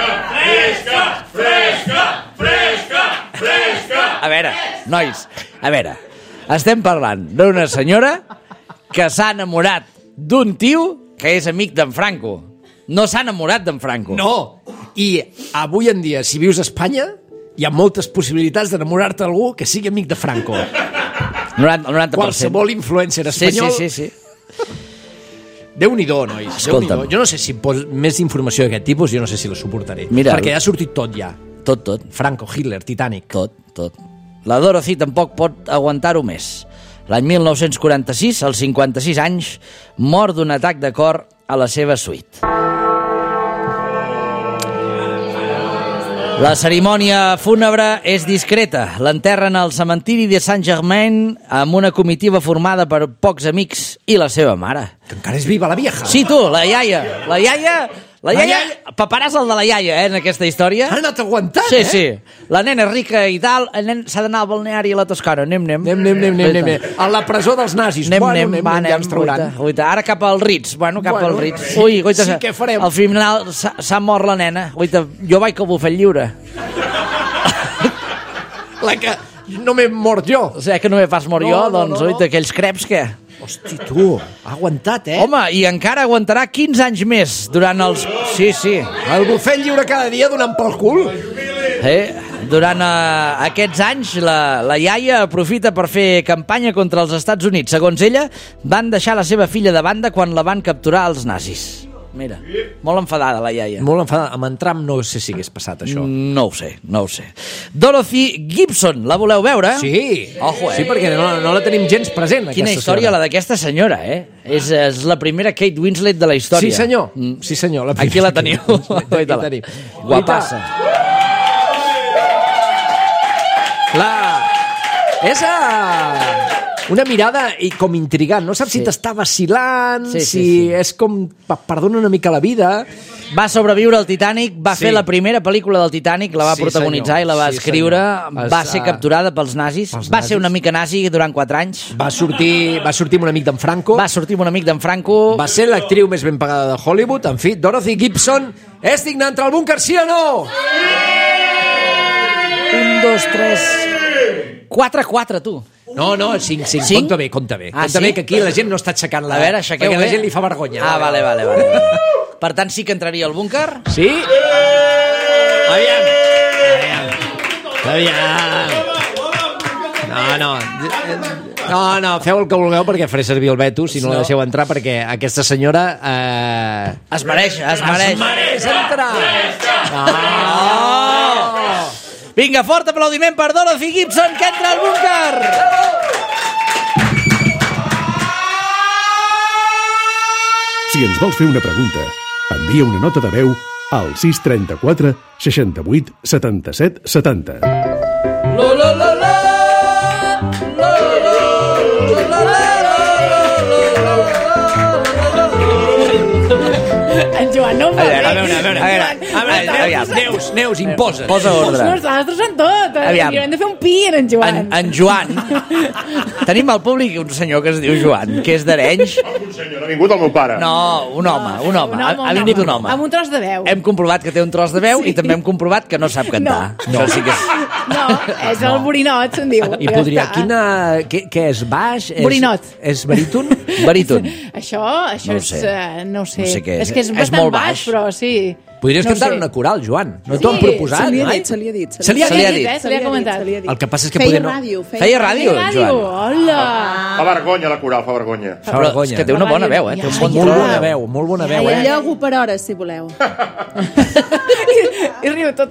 C: A veure, nois, a veure, estem parlant d'una senyora que s'ha enamorat d'un tio que és amic d'en Franco. No s'ha enamorat d'en Franco.
D: No, i avui en dia, si vius a Espanya, hi ha moltes possibilitats d'enamorar-te d'algú que sigui amic de Franco.
C: noranta, noranta per cent.
D: Qualsevol influencer
C: Sí,
D: espanyol...
C: sí, sí, sí.
D: Déu-n'hi-do, nois.
C: Escolta'm.
D: Déu-n'hi-do. Jo no sé si pos més informació d'aquest tipus, jo no sé si la suportaré.
C: Mira,
D: perquè ja ha sortit tot ja.
C: Tot, tot.
D: Franco, Hitler, Titanic.
C: Tot, tot. La Dorothy tampoc pot aguantar-ho més. L'any mil nou-cents quaranta-sis, als cinquanta-sis anys, mor d'un atac de cor a la seva suite. La cerimònia fúnebre és discreta. L'enterren al cementiri de Saint-Germain amb una comitiva formada per pocs amics i la seva mare.
D: Que encara és viva la vieja.
C: Sí, tu, la iaia. La iaia... La
D: La
C: iaia...
D: iaia-
C: Paparàs el de la iaia, eh, en aquesta història.
D: Ha anat aguantant,
C: Sí,
D: eh?
C: sí. La nena és rica i tal, el nen s'ha d'anar al balneari a la Toscana. Anem, anem.
D: Anem, anem, anem, anem, anem, anem. A la presó dels nazis.
C: Anem,
D: bueno,
C: anem, va,
D: ja
C: anem,
D: ens trauran.
C: guaita, guaita. Ara cap al Ritz. Bueno, cap
D: Bueno,
C: al Ritz.
D: sí,
C: Ui, guaita,
D: sí, què farem?
C: al final s'ha s'ha mort la nena. Guaita, jo vaig al bufet lliure.
D: La que no m'he mort jo.
C: O sigui, que no me fas mort
D: No,
C: jo,
D: no,
C: doncs,
D: no, no.
C: guaita, aquells creps, què?
D: Hosti, tu, ha aguantat, eh?
C: Home, i encara aguantarà quinze anys més durant els... Sí, sí.
D: El bufet lliure cada dia donant pel cul.
C: Eh? Durant uh, aquests anys, la, la iaia aprofita per fer campanya contra els Estats Units. Segons ella, van deixar la seva filla de banda quan la van capturar els nazis. Mira, molt enfadada la iaia.
D: Molt enfadada. Amb en Trump no sé si hagués passat això.
C: No ho sé, no ho sé. Dorothy Gibson, la voleu veure?
D: Sí,
C: Ojo, eh?
D: sí, perquè no, no la tenim gens present,
C: Quina
D: aquesta
C: història
D: senyora.
C: la d'aquesta senyora, eh? És, és la primera Kate Winslet de la història.
D: Sí, senyor.
C: Mm.
D: Sí, senyor. La
C: Aquí la teniu.
D: Aquí la tenim.
C: Guapassa.
D: La... És a... una mirada i com intrigant. No saps
C: Sí.
D: si t'està vacilant,
C: Sí, sí,
D: si
C: sí.
D: és com... pa- Perdona una mica la vida.
C: Va sobreviure al Titanic, va
D: Sí.
C: fer la primera pel·lícula del Titanic, la va
D: Sí,
C: protagonitzar
D: senyor.
C: i la va
D: Sí,
C: escriure,
D: senyor.
C: va
D: Es-
C: ser
D: ah,
C: capturada pels nazis,
D: pels
C: va
D: nazis.
C: ser una mica nazi durant quatre anys,
D: Va sortir, va sortir amb un amic d'en Franco.
C: va sortir amb un amic d'en Franco,
D: Va ser l'actriu més ben pagada de Hollywood. En fi, Dorothy Gibson és digna d'entrar al búnquer, sí o no?
C: un, dos, tres, quatre, quatre, tu.
D: No, no, cinc, cinc.
C: Cinc?
D: Compte bé, compte bé.
C: Ah,
D: compte
C: sí?
D: bé, que aquí la gent no està aixecant la...
C: A veure, aixequeu
D: perquè
C: bé.
D: a la gent li fa vergonya.
C: Ah, vale, vale, vale. Per tant, sí que entraria al búnquer?
D: Sí? Aviam. Aviam. No, no. No, no, feu el que vulgueu perquè faré servir el veto si no la deixeu entrar perquè aquesta senyora... Eh...
C: Es mereix, es mereix.
D: Es mereix entrar.
C: Oh! Vinga, fort aplaudiment per Dorothy Gibson, que entra al búnquer!
B: Si ens vols fer una pregunta, envia una nota de veu al sis trenta-quatre seixanta-vuit setanta-set setanta.
C: La, la, la, la.
E: En Joan no ho fa bé.
C: A veure, a veure, a veure. A veure, aviam.
D: Neus, Neus, imposa.
C: Posa ordre.
E: No, estàs destrossant tot.
C: Aviam.
E: I haurem de fer un pi en en Joan.
C: En, en Joan. Tenim al públic un senyor que es diu Joan, que és d'Arenys.
A: Un senyor, no ha vingut el meu pare.
C: No, un home, un home. Ha, ha vingut un home.
E: Amb un tros de veu.
C: Hem comprovat que té un tros de veu
E: Sí.
C: i també hem comprovat que no sap cantar.
E: No.
C: Això sí que és...
E: No, és el borinot, se'n diu.
D: I
E: Ja
D: podria...
E: està.
D: Quina... Què, què és? Baix? És,
E: Borinot.
D: És baríton?
C: Baríton.
E: Això, això
C: No ho
E: és...
C: sé.
E: Uh, no ho sé.
C: No sé què és.
E: És que és,
C: És
E: bastant
C: molt
E: baix,
C: baix.
E: però sí.
D: Podries
E: No
D: cantar
E: sé.
D: una coral, Joan. No
E: Sí,
D: t'ho han proposat,
F: Se li ha
D: mai?
F: dit, se li ha dit.
D: Se li ha
C: Se li ha
E: dit,
C: dit.
E: eh? Se li ha comentat.
F: Se li ha dit.
D: El que passa és que
F: feia
D: poder no-
F: ràdio.
C: Feia ràdio,
E: Feia ràdio,
C: Joan.
E: hola.
A: Fa vergonya la coral, fa vergonya.
D: Fa
C: Però
D: vergonya.
C: és que té una bona veu, eh? Té un bon
D: Molt
C: tro.
D: bona veu, molt bona veu,
F: I
D: eh?
F: llogo per hores, si voleu.
E: I, i riu tot.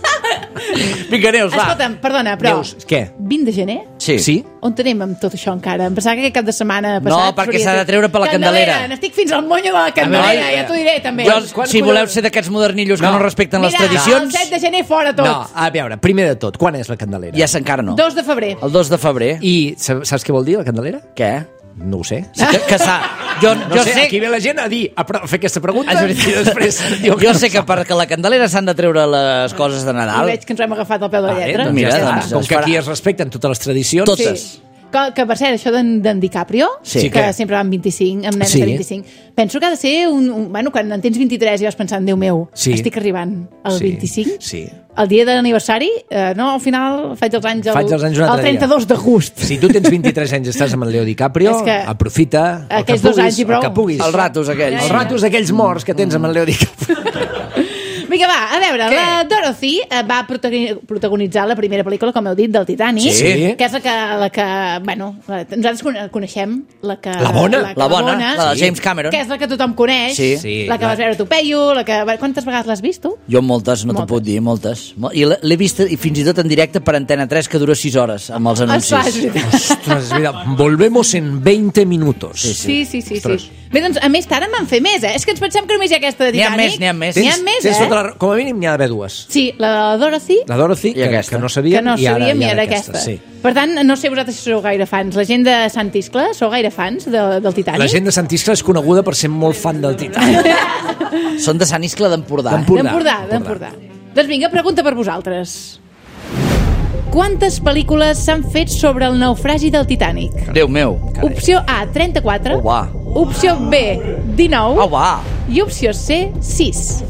C: Vinga, Neus, va.
E: Escolta'm, perdona, però...
D: Neus, què?
E: vint de gener?
C: Sí.
D: Sí?
E: On tenim amb tot això encara? Em pensava que aquest cap de setmana
C: No,
E: passat...
C: perquè
E: s'hauria
C: s'ha de
E: fet-
C: treure per la Candelera.
E: N'estic fins al monyo de la Candelera,
C: veure,
E: ja t'ho diré, també.
C: Jo,
D: Quan-
C: si
D: quan-
C: voleu ser d'aquests modernillos que
D: No.
C: no respecten les
E: Mira,
C: tradicions,
E: el set de gener fora tot.
D: No, a veure, primer de tot, quan és la Candelera?
C: ja s'encara no.
E: dos de febrer.
C: El dos de febrer.
D: I sa- saps què vol dir la Candelera?
C: Què?
D: No ho sé.
C: Sí, que, que s'ha... Jo,
D: No
C: jo
D: sé,
C: sé...
D: aquí ve la gent a dir, a pro- a fer aquesta pregunta
C: Ah,
D: i després diu
C: Jo sé que perquè la Candelera s'han de treure les coses de
E: I
C: Nadal.
E: veig que ens ho hem agafat al peu de la
D: Vale,
E: lletra.
D: doncs
C: Mira,
D: ja està.
C: doncs
D: Com
C: es
D: que
C: farà.
D: aquí es respecten totes les tradicions...
C: Totes.
E: Sí. Que, que per cert, això d'en d'en DiCaprio,
C: Sí.
E: que
D: Què?
E: sempre va amb vint-i-cinc, amb nenes
D: Sí.
E: de vint-i-cinc, penso que ha de ser un... un bueno, quan en tens vint-i-tres i vas pensant, Déu meu,
D: Sí.
E: estic arribant al
D: Sí.
E: vint-i-cinc?
D: Sí.
E: El dia de l'aniversari? Eh, no, al final faig els anys el,
D: Faig els anys un altre
E: el trenta-dos d'agost.
D: Si tu tens vint-i-tres anys i estàs amb el Leo DiCaprio,
E: És que
D: aprofita el que
E: aquells dos
D: puguis,
E: anys i prou.
D: el que puguis.
C: Els ratos aquells.
D: Els ratos aquells morts que tens amb el Leo DiCaprio.
E: Vinga, va, a veure,
D: Què?
E: la Dorothy eh, va protagoni- protagonitzar la primera pel·lícula, com heu dit, del Titanic,
D: Sí.
E: que és la que, la que bueno, la, nosaltres con- coneixem la que...
D: La bona?
C: La bona, la de James Cameron.
E: Que és la que tothom coneix,
C: Sí.
D: Sí,
E: la que
D: la-
E: vas veure tu, Peyu, la que... Quantes vegades l'has vist, tu?
C: Jo moltes, no t'ho
E: Moltes.
C: puc dir, moltes. Mo- I l'he- l'he vist i fins i tot en directe per Antena tres, que dura sis hores, amb els anuncis.
E: Esclar, és veritat.
D: Ostres, és veritat. Volvemos en veinte minutos.
C: Sí,
E: Sí, sí, sí.
D: Ostres.
E: sí. Bé, doncs, a més, tard en van fer més, eh? És que ens pensem que només hi ha aquesta de
C: N'hi ha
E: Titanic.
C: més, n'hi ha més.
E: N'hi ha
D: Tens-
E: més,
D: tens
E: eh?
D: tota la, com a mínim n'hi ha d'haver dues.
E: Sí, la de Dorothy,
D: La Dorothy,
C: I
D: que,
C: aquesta.
D: que no sabíem,
E: que no
D: i ara,
E: sabíem,
D: i
E: i
D: ara
E: era aquesta.
D: Sí.
E: Per tant, no sé vosaltres si sou gaire fans. La gent de Sant Iscle, sou gaire fans de, del Titanic?
D: La gent de Sant Iscle és coneguda per ser molt fan del Titanic.
C: Són de Sant Iscle d'Empordà. eh?
D: D'Empordà.
E: D'Empordà, d'Empordà. Doncs vinga, pregunta per vosaltres. Quantes pel·lícules s'han fet sobre el naufragi del Titanic?
C: Déu meu.
E: Opció A, trenta-quatre.
C: Oh, va.
E: Opció B, dinou.
C: Oh, va.
E: I opció C, sis.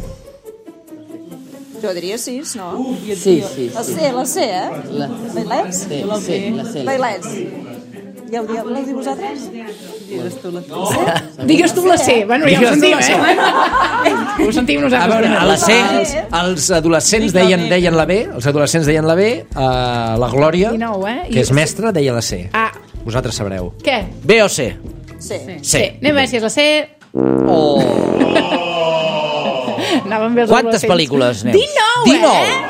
F: Jo diria sis, no?
C: Sí, sí.
F: La C, la C, eh?
C: La,
F: Bailets?
C: sí, la C.
F: Bailets. Ja ho dieu, l'heu dit vosaltres?
E: Digues tu la C. Bueno, ja ho
D: Digues tu
E: sentim,
D: la C.
E: eh? Ho sentim
D: A
E: nosaltres.
D: veure,
E: primer.
D: a la C, els, els adolescents deien, deien la B, els adolescents deien la B, uh, la Glòria,
E: dinou, eh? I-
D: que és mestra, deia la C.
E: Ah,
D: Vosaltres sabreu.
E: què?
C: B o C?
F: Sí.
C: C.
E: Anem a veure si és la C.
C: Oh.
E: Anàvem bé els
C: Quantes
E: adolescents.
C: pel·lícules, Neus?
E: dinou,
C: dinou.
E: eh?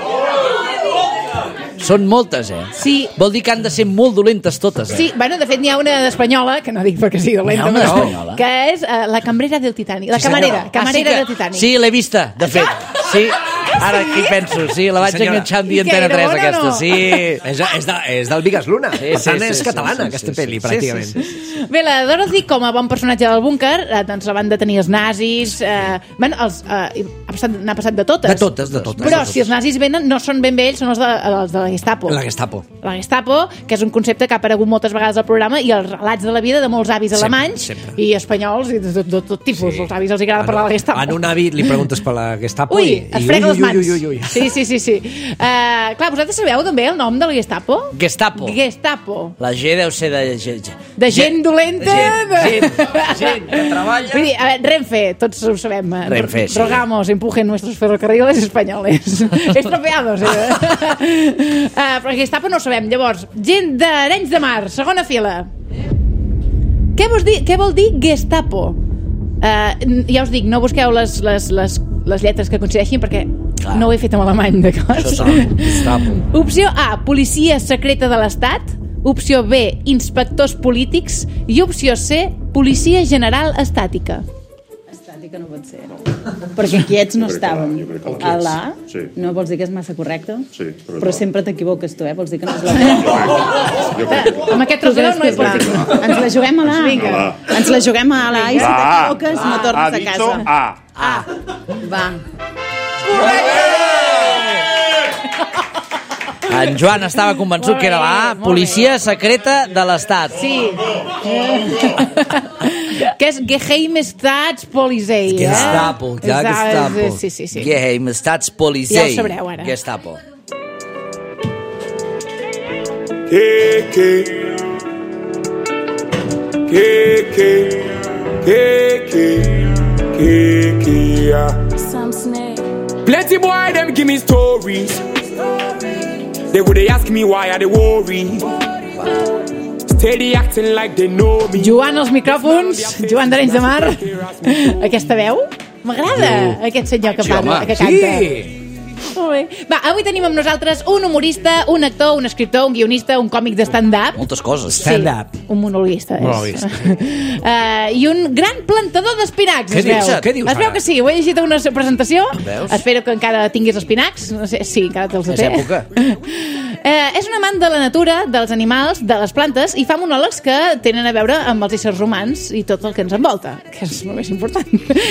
C: Són moltes, eh?
E: Sí.
C: Vol dir que han de ser molt dolentes totes, eh?
E: Sí, bueno, de fet n'hi ha una d'espanyola, que no dic perquè sigui dolenta,
C: N'hi ha una
E: però-
C: d'espanyola?
E: que és uh, la cambrera del Titanic, la
D: Sí,
E: camarera,
D: senyora.
E: camarera
C: Ah, sí
E: del
C: que-
E: Titanic.
C: Sí, l'he vista, de fet. Sí, ara aquí penso. Sí, la vaig
D: Sí, senyora.
C: enganxar un dia
E: I què,
C: Antena
E: era
C: tres,
E: bona o
C: aquesta.
E: no?
C: Sí.
D: És, és, de, és del Vigas Luna.
C: Sí,
D: Per tant,
C: sí,
D: és
C: sí,
D: catalana,
C: sí, sí,
D: aquesta
C: sí,
D: pel·li,
C: sí,
D: pràcticament.
C: sí, sí,
E: Bé, la Dorothy, com a bon personatge del búnquer, eh, doncs la van detenir els nazis, eh, bueno, els, eh, ha passat, n'ha passat de totes.
D: De totes, de totes.
E: Però
D: de
E: si els nazis venen, no són ben bé ells, són els de, els de la Gestapo.
D: La Gestapo.
E: La Gestapo, que és un concepte que ha aparegut moltes vegades al programa, i els relats de la vida de molts avis
D: Sempre,
E: alemanys
D: sempre.
E: i espanyols i de tot, tot, tot tipus.
D: Sí.
E: Els avis els agrada
D: En-
E: parlar de la Gestapo.
D: En un avi li preguntes per la Gestapo
E: Ui,
D: i,
E: es
D: i
E: frega
D: ui,
E: les les mans.
D: ui, ui, ui.
E: Sí, sí, sí. sí. Uh, clar, vosaltres sabeu també el nom de la Gestapo?
C: Gestapo.
E: Gestapo.
C: La G deu ser de... G,
E: De gent dolenta.
C: Gent, gent, gent que treballa.
E: Vull dir, a veure, Renfe, tots ho sabem.
C: Renfe, sí.
E: Rogamos, empujen nuestros ferrocarriles españoles. Estropeados. Eh? uh, però Gestapo no ho sabem. Llavors, gent d'Arenys de Mar, segona fila. Què, vos di, què vol dir Gestapo? Uh, ja us dic, no busqueu les, les, les, les lletres que coincideixin perquè Clar. no ho he fet en alemany, d'acord?
C: Això són Gestapo.
E: Opció A, policia secreta de l'Estat. Opció B, inspectors polítics. I opció C, policia general estàtica.
F: Estàtica no pot ser. Perquè quiets no estàvem. A l'A,
A: Sí.
F: no vols dir que és massa correcte?
A: Sí, però
F: Però
A: no.
F: sempre t'equivoques tu, eh? Vols dir que no és la teva.
A: Jo crec que no.
E: Amb aquest tros de dos no hi pot dir.
F: Ens la juguem a l'A.
E: Vinga.
F: Ens la juguem a l'A i si
A: Va.
F: t'equivoques no
A: Ha
F: tornes a
A: dicho
F: casa.
A: A.
F: Va.
C: En Joan estava convençut que era la A,
E: Molt bé.
C: policia secreta de l'Estat.
E: Sí. Que és Geheimstaatspolizei. Eh?
D: Gestapo, ja Gestapo.
E: Sí, sí, sí.
C: Geheimstaatspolizei.
E: Ja ho sabreu, ara.
C: Gestapo.
G: Keke, keke, keke, keke, yeah. Plenty boy them give me stories. They would ask me why I they worry. Steady acting like they know me.
E: Joan als micròfons, Joan d'Arenys de Mar. Aquesta veu, m'agrada, aquest senyor que parla, que canta.
D: Sí!
E: Molt bé. Va, avui tenim amb nosaltres un humorista, un actor, un escriptor, un guionista, un còmic de stand-up.
C: Moltes coses.
D: Stand-up.
E: Sí, un monologuista. És.
D: Monologuista.
E: uh, I un gran plantador d'espinacs.
D: Què
E: es
D: dius?
E: veu.
D: Què dius
E: Es veu
D: ara?
E: que sí, ho he llegit a una presentació.
C: Veus?
E: Espero que encara tinguis espinacs. No sé, sí, encara te'ls
C: És
E: té.
C: època.
E: Eh, és un amant de la natura, dels animals, de les plantes, i fa monòlegs que tenen a veure amb els éssers humans i tot el que ens envolta, que és el més important.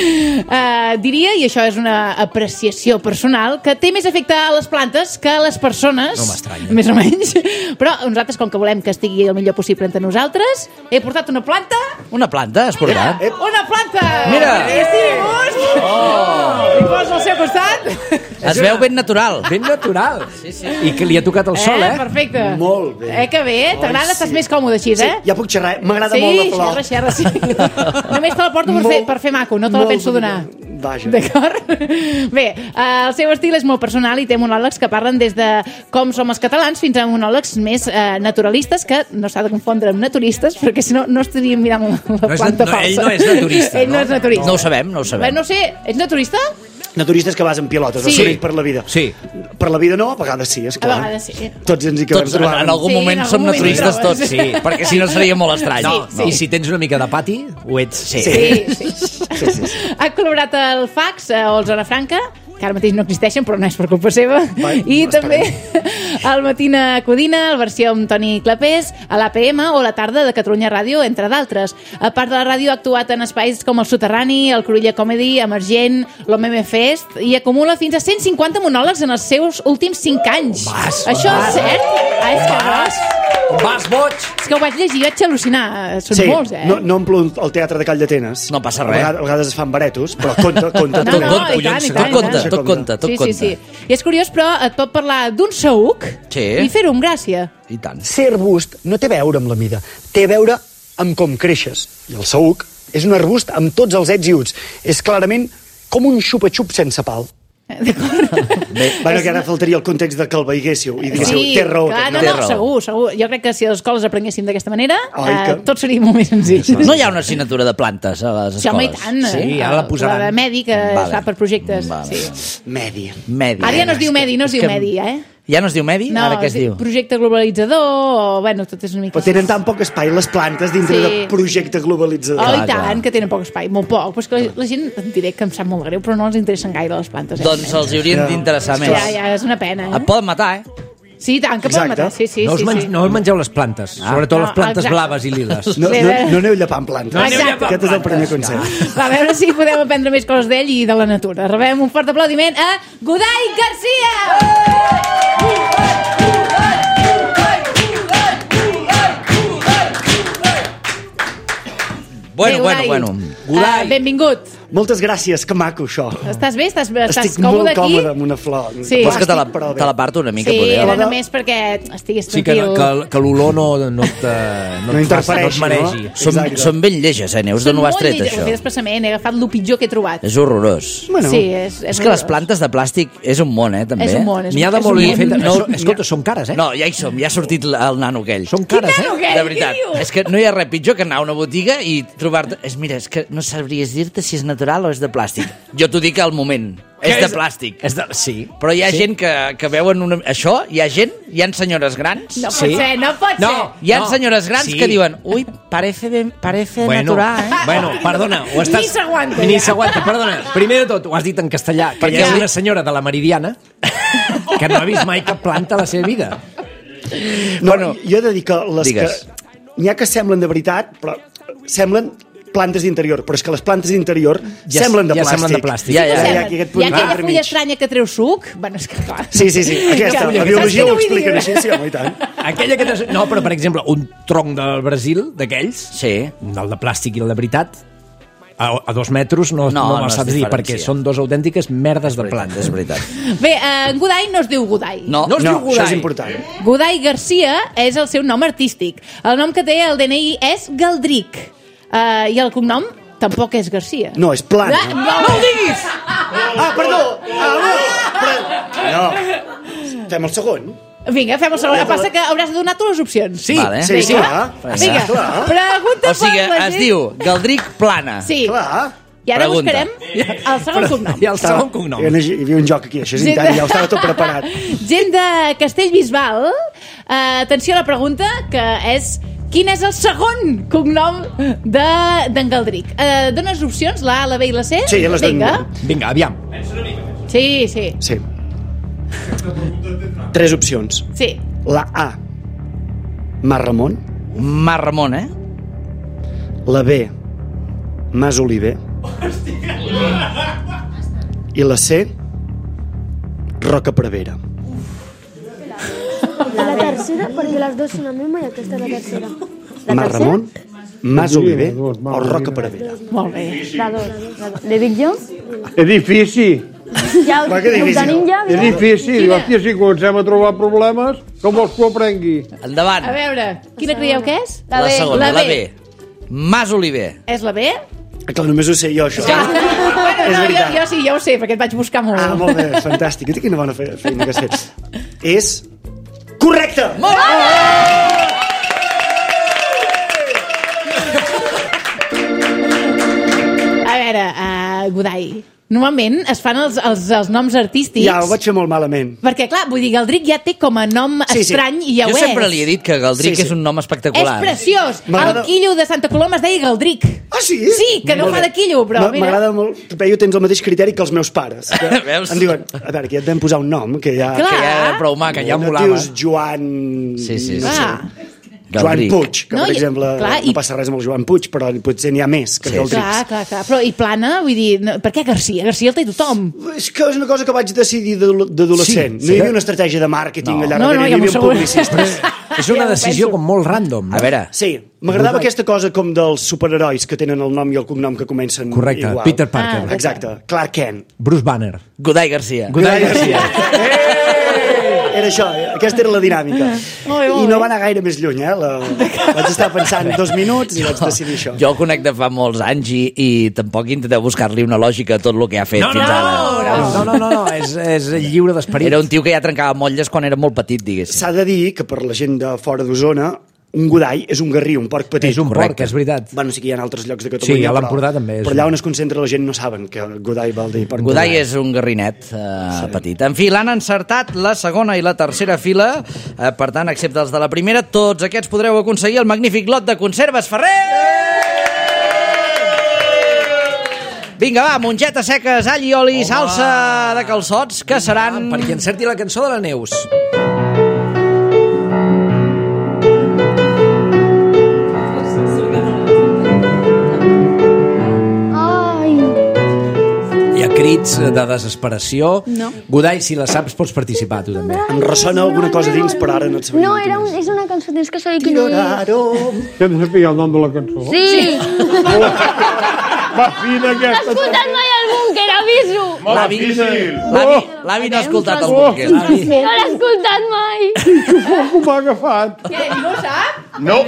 E: Eh, diria, i això és una apreciació personal, que té més efecte a les plantes que a les persones.
D: No m'estranya.
E: Més o menys. Però nosaltres, com que volem que estigui el millor possible entre nosaltres, he portat una planta.
C: Una planta, has portat?
E: Una planta!
C: Mira!
E: I estigui a gust! Oh! I posa al seu costat.
C: Es veu ben natural.
D: Ben natural. Sí, sí. I que li ha tocat el sol, eh?
E: Perfecte.
H: Molt bé.
E: Eh, que bé, t'agrada?
H: Ai,
E: Estàs
H: sí.
E: més còmode així,
H: Sí,
E: eh?
H: ja puc xerrar. M'agrada
E: Sí,
H: molt la flor.
E: xerra, xerra, sí. Només te la porto per,
H: Molt-
E: fer, per fer maco, no te la
H: molt
E: penso donar.
H: Vaja.
E: D'acord? Bé, eh, el seu estil és molt personal i té monòlegs que parlen des de com som els catalans fins a monòlegs més eh, naturalistes, que no s'ha de confondre amb naturistes, perquè si no, no estaríem mirant la, la
D: No és
E: planta
D: nat- no,
E: falsa.
D: ell no és naturista,
E: Ell no
D: no?
E: és naturista.
C: No ho sabem, no ho
E: Bé,
C: sabem.
E: no ho sé, ets naturista?
H: Naturistes que vas en pilotes,
E: Sí.
H: sí. o per la vida.
D: Sí.
H: Per la vida no, a vegades sí,
E: A
H: esclar.
E: vegades sí.
H: Tots ens hi acabem
C: Tots, en,
H: trobant.
C: en algun
E: Sí, en
C: moment
E: algun
C: som
E: moment
C: naturistes
E: trobes.
C: tots, sí, perquè si no seria molt estrany.
D: No,
E: sí.
D: I si tens una mica de pati, ho ets.
C: Sí.
E: Sí, sí. sí, sí, sí. Ha col·laborat el fax eh, o el Zona Franca, que ara mateix no existeixen, però no és per culpa seva.
H: Vai,
E: I
H: no
E: també el Matina Codina, el versió amb Toni Clapés, a l'A P M o la tarda de Catalunya Ràdio, entre d'altres. A part de la ràdio, ha actuat en espais com el Soterrani, el Cruïlla Comedy, Emergent, l'O M M Fest, i acumula fins a cent cinquanta monòlegs en els seus últims cinc anys.
D: Vas,
E: Això
D: vas.
E: és cert? Ah, és que
D: Vas, vas boig.
E: És que ho vaig llegir i vaig al·lucinar. Són
H: Sí,
E: molts, eh?
H: no, no omplo el teatre de Call d'Atenes.
C: No passa
H: A
C: res.
H: vegades, a vegades es fan baretos, però compta, compta.
E: No,
C: Tot
E: no,
C: compta,
E: i tant, i
C: tot
E: tant, i
C: compta,
E: tant.
C: tot compta, tot
E: sí,
C: compta.
E: sí, sí. I és curiós, però et pot parlar d'un saüc
C: Sí.
E: i fer-ho amb gràcia.
C: I tant.
H: Ser arbust no té a veure amb la mida, té a veure amb com creixes. I el saüc és un arbust amb tots els ets i uts. És clarament com un xupa-xup sense pal.
C: Bé,
H: Bueno, que ara faltaria el context de que el veiéssiu i diguéssiu,
E: Sí,
H: té raó.
E: clar,
H: aquest
E: no,
H: noi.
E: no,
C: raó.
E: segur, segur. Jo crec que si a les escoles aprenguéssim d'aquesta manera,
H: Oi,
E: eh,
H: que-
E: tot seria molt més senzill.
C: no hi ha una assignatura de plantes a les
E: Sí, home, i
C: escoles.
E: tant.
D: Sí,
E: eh,
D: ara la posaran.
E: La de medi, que
C: Vale.
E: es fa per projectes.
C: Vale.
E: Sí.
H: Medi.
C: Medi.
E: Ara ja no es diu medi, no es
C: És
E: diu
C: que-
E: medi, eh?
C: Ja no es diu medi?
E: No,
C: Ara què es diu?
E: projecte globalitzador, o, bueno, tot és una mica...
H: Però tenen tan poc espai les plantes dintre
E: Sí.
H: de projecte globalitzador.
E: Oh,
C: Clar,
E: i tant,
C: clar.
E: que tenen poc espai, molt poc. Però és que la, la gent, et diré que em sap molt greu, però no els interessen gaire les plantes. Eh?
C: Doncs els hi haurien d'interessar més.
E: Ja, ja, és una pena,
C: Et
E: eh?
C: poden matar, eh?
E: Sí, i tant, que poden
H: Exacte.
E: matar. Sí, sí,
D: no, us
E: sí,
D: men
E: sí.
D: no us mengeu les plantes, sobretot
E: No,
D: les plantes
E: exacte.
D: blaves i liles.
H: No,
E: Bé,
H: no,
E: bé.
H: no aneu llepant plantes.
E: No aneu llepant
H: Aquest és el primer consell.
E: Va, a veure si podem aprendre més coses d'ell i de la natura. Rebem un fort aplaudiment a Godai Garcia!
C: Bueno,
E: Bé,
C: bueno,
E: Godai.
C: bueno.
E: Uh, benvingut.
H: Moltes gràcies, que maco, això.
E: Estàs bé? Estàs, estàs
H: Estic
E: còmode
H: molt
E: aquí?
H: còmode amb una flor.
E: Sí.
C: Vols que te la,
H: Però bé.
C: te la parto una mica?
E: Sí,
C: poder?
E: era només perquè estiguis
D: Sí, que,
E: tranquil.
D: que, que l'olor no, no, te, no,
H: No
D: et faci, no et
H: interfereixi,
D: maregi.
H: no?
C: Som,
H: Exacte.
C: som ben lleges, eh, Neus? D'on ho has tret,
E: Ho he
C: això?
E: fet expressament, he agafat el pitjor que he trobat.
C: És horrorós.
H: Bueno,
E: Sí, és, és,
C: És que les plantes de plàstic és un món, eh, també.
E: És un món. És,
D: N'hi ha de
E: és
D: molt
E: un
D: ben
E: món.
D: fet.
C: No,
D: No, escolta, són cares, eh?
C: No, ja hi som, ja ha sortit el nano aquell.
D: Són cares,
E: nano
D: eh?
E: aquell?
C: De veritat.
E: Què diu?
C: És que no hi ha res pitjor que anar a una botiga i trobar-te... És, mira, és que no sabries dir-te si és natural o és de plàstic. Jo t'ho dic al moment. És de plàstic.
D: És de... Sí.
C: Però hi ha
D: Sí.
C: gent que, que veuen una... això, hi ha gent, hi ha senyores grans...
E: No pot
D: Sí.
E: ser, no pot
D: No.
E: ser.
C: Hi ha
D: No.
C: senyores grans
D: Sí.
C: que diuen ui, parece, de, parece
D: Bueno,
C: natural, eh?
D: bueno, perdona, ho estàs...
E: Ni s'aguanta,
D: Ni
E: ja.
D: s'aguanta, perdona. Primer de tot, ho has dit en castellà, que
C: Perquè
D: hi ha
C: sí.
D: una senyora de la Meridiana que no ha vist mai cap planta a la seva vida.
H: No,
C: Bueno,
H: jo he de dir que les
C: digues.
H: que... N'hi ha que semblen de veritat, però semblen plantes d'interior, però és que les plantes d'interior
D: Ja-
H: semblen de
D: ja
H: plàstic.
D: semblen de plàstic.
C: Ja,
E: Què
C: ja,
H: Hi ha
E: semblen?
H: aquí aquest
E: Hi
H: punt
E: ha aquella
H: entremig.
E: fulla estranya que treu suc? Bueno, és que clar.
H: Sí, sí, sí, aquesta,
E: Ja.
H: la biologia ho
E: Saps què vull
H: explica
E: dir?
H: així, sí, home, i tant.
D: Aquella que... t'has- No, però, per exemple, un tronc del Brasil, d'aquells,
C: Sí.
D: el de plàstic i el de veritat, a, a dos metres no, no,
C: No,
D: no,
C: no
D: no
C: es
D: saps dir,
C: diferencia.
D: perquè són dos autèntiques merdes de planta.
C: És veritat.
E: Bé, eh, en Godai no es diu Godai.
C: No,
D: No es
H: No,
D: diu Godai.
H: això és important.
E: Godai Garcia és el seu nom artístic. El nom que té al D N I és Galdric. Uh, I el cognom tampoc és Garcia.
H: No, és plana.
E: Ah, no, no ho diguis!
H: Ah, perdó! Ah, no! Però... No. Fem el segon.
E: Vinga, fem el segon. El que passa que hauràs de donar tu les opcions.
D: Sí,
C: Vale.
H: Sí,
E: Vinga.
H: clar.
E: Vinga,
H: Clar.
E: pregunta
C: O sigui,
E: per la
C: es
E: gent.
C: diu Galdric Plana.
E: Sí,
H: Clar.
E: i ara
C: Pregunta.
E: buscarem el segon cognom.
D: I el segon cognom.
H: Hi havia, hi havia un joc aquí, això és
E: Gent
H: intern,
E: de-
H: ja ho estava tot preparat.
E: Gent de Castellbisbal, eh, atenció a la pregunta, que és quin és el segon cognom de- d'en Galdric? Eh, dones opcions, la A, la B i la C?
H: Sí, les dono.
E: Vinga.
D: Vinga, aviam.
E: Sí, sí,
H: Sí. Tres opcions.
E: sí.
H: La A, Mar Ramon.
C: Mar Ramon, eh?
H: La B, Mas Oliver. I la C, Roca Prevera.
I: La tercera, perquè les dues són la misma i aquesta és la tercera. La
H: Mar
I: tercera?
H: Ramon, Mas Oliver o Roca Prevera.
E: Molt bé.
I: La dos. La dos. Le dic jo?
J: És difícil,
I: Ja ho,
H: Va, que
I: ho
H: difícil.
I: tenim ja?
J: és difícil. Diu, hòstia, si comencem a trobar problemes, com vols que ho aprengui?
C: Endavant.
E: A veure, quina creieu que és?
C: La,
I: B.
C: segona,
E: La
C: la
E: B.
C: B. Mas Oliver.
E: És la B?
H: Clar, només ho sé jo, això.
E: Bueno, no, jo,
H: veritat.
E: jo sí, jo ho sé, perquè et vaig buscar molt.
H: Ah, molt bé, fantàstic. I quina bona fe- feina que has fet. És correcte!
E: A veure, uh, Godai, normalment es fan els, els, els noms artístics...
H: Ja, ho vaig fer molt malament.
E: Perquè, clar, vull dir, Galdric ja té com a nom
H: Sí, sí.
E: estrany i ja
C: Jo
E: ho és.
C: sempre li he dit que Galdric
H: Sí, sí.
C: és un nom
E: És
C: espectacular.
E: preciós.
H: M'agrada-
E: El quillo de Santa Coloma es deia Galdric.
H: Ah, sí?
E: Sí, que no
H: Molt
E: fa
H: bé.
E: de quillo, però
H: M-
E: mira...
H: M'agrada molt... Tu, Peyu, tens el mateix criteri que els meus pares. Que
C: Veus?
H: em diuen, a veure, que ja et vam posar un nom, que ja...
E: Clar.
C: Que ja era prou maca,
D: Que ja
H: Et
D: molava.
H: dius Joan...
C: Sí, sí, sí.
H: no sé,
E: Clar.
H: Joan
C: Galdric.
H: Puig, que
E: No,
H: per
E: i-
H: exemple,
E: clar,
H: no
E: i-
H: passa res amb el Joan Puig, però potser n'hi ha més que
C: Sí,
H: Galdrics.
E: Clar, clar, clar. Però i Plana, vull dir, no, per què Garcia? Garcia el té tothom.
H: És que és una cosa que vaig decidir d'adol- d'adolescent.
D: Sí,
H: no hi
D: sí.
H: havia una estratègia de màrqueting
D: No.
H: allà
E: No, no,
H: darrere,
E: ja
H: hi
E: m'ho
H: havia
E: asseguro.
H: publicistes.
D: És una
E: Ja ho
D: decisió
E: penso.
D: com molt random.
C: A veure,
H: Sí, m'agradava aquesta cosa com dels superherois que tenen el nom i el cognom que comencen
D: Correcte,
H: igual.
D: Peter Parker.
E: Ah,
H: Exacte, Clark Kent.
D: Bruce Banner.
C: Godai Garcia.
D: Godai Garcia.
H: Era això, eh? Aquesta era la dinàmica.
E: Molt bé, molt
H: I no
E: bé.
H: va anar gaire més lluny, eh? La... Vaig estar pensant dos minuts i vaig decidir això.
C: Jo el conec de fa molts anys i, i tampoc intenteu buscar-li una lògica a tot el que ha fet
D: No, no,
C: fins ara.
D: no, no, no, no, és, és lliure d'esperit.
C: Era un tio que ja trencava motlles quan era molt petit, diguéssim.
H: S'ha de dir que per la gent de fora d'Osona, un godall és un garrí, un porc petit.
D: És un porc, és veritat.
H: Bueno, sí que hi ha altres llocs de Catalunya,
D: Sí, a
H: però-
D: l'Empordà també és
H: Però allà
D: un-
H: on es concentra la gent no saben que godall vol dir porc.
C: Godai és un garrinet eh, sí. petit. En fi, l'han encertat la segona i la tercera fila. Eh, per tant, excepte els de la primera, tots aquests podreu aconseguir el magnífic lot de conserves Ferrer! Vinga, va, mongetes seques, all i oli, salsa de calçots, que seran...
D: Per qui encerti la cançó de la Neus.
I: Ai,
D: I a crit crits de desesperació.
E: No.
D: Godall, si la saps, pots participar, tu també.
H: Em ressona alguna cosa dins, però ara no et sabria.
I: No, era un, és una cançó, tens que saber quina és.
J: Que em sabia el nom de la cançó?
I: Sí.
J: Va fina aquesta.
I: Has escoltat mai el búnquer, aviso.
A: Molt difícil.
C: L'avi l'avi no ha escoltat el búnquer.
I: No l'he escoltat mai.
J: Com m'ha agafat.
E: Què, no ho sap?
A: No.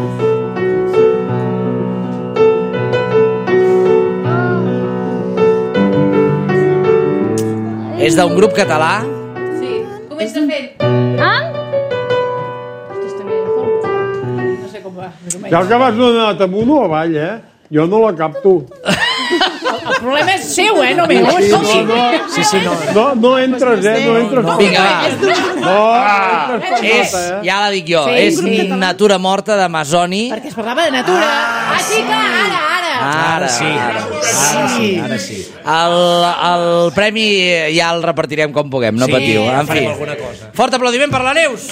C: És d'un grup català.
E: Sí. Comença fent.
I: Ah?
E: Ostres, també no sé com va.
J: Ja que vas donat amunt o avall, eh? Jo no la capto.
E: El problema és seu, eh? No meu.
J: Sí, no, no,
D: Sí, sí, no.
J: no, no entres, eh? No entres.
C: No. Vinga, va.
J: No, entres per
C: És,
J: nota, eh?
C: ja la dic jo,
E: Sí,
C: és
E: un grup català.
C: Natura Morta de Masoni.
E: Perquè es parlava de natura. Ah, sí, clar, ara, ara.
C: Ara
D: sí.
C: Ara,
D: Ara sí, ara sí.
C: El, el premi ja el repartirem com puguem, no
D: Sí,
C: patiu. En fi.
D: farem alguna cosa.
C: Fort aplaudiment per la Neus.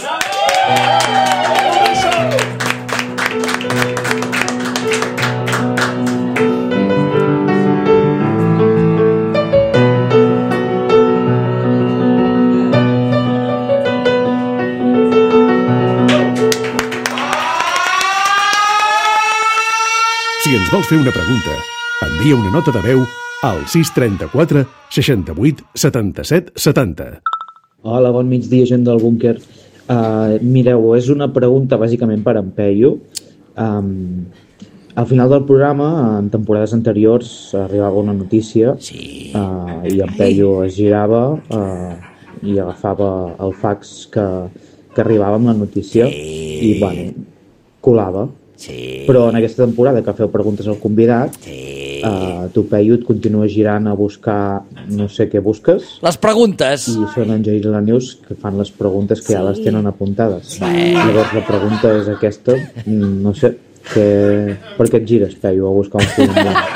B: Si ens vols fer una pregunta, envia una nota de veu al sis trenta-quatre seixanta-vuit setanta-set setanta.
K: Hola, bon migdia, gent del búnquer. Uh, mireu, és una pregunta bàsicament per en Peyu. Um, al final del programa, en temporades anteriors, arribava una notícia
C: sí.
K: uh, i en Peyu es girava uh, i agafava el fax que, que arribava amb la notícia
C: sí.
K: i, bueno, colava.
C: Sí.
K: Però en aquesta temporada que feu preguntes al convidat,
C: sí.
K: uh, tu, Peyu, et continues girant a buscar no sé què busques.
C: Les preguntes.
K: I són en Jair i la Neus que fan les preguntes que sí. ja les tenen apuntades.
C: Sí.
K: Llavors la pregunta és aquesta, no sé, que... per què et gires, Peyu, a buscar un film blanc?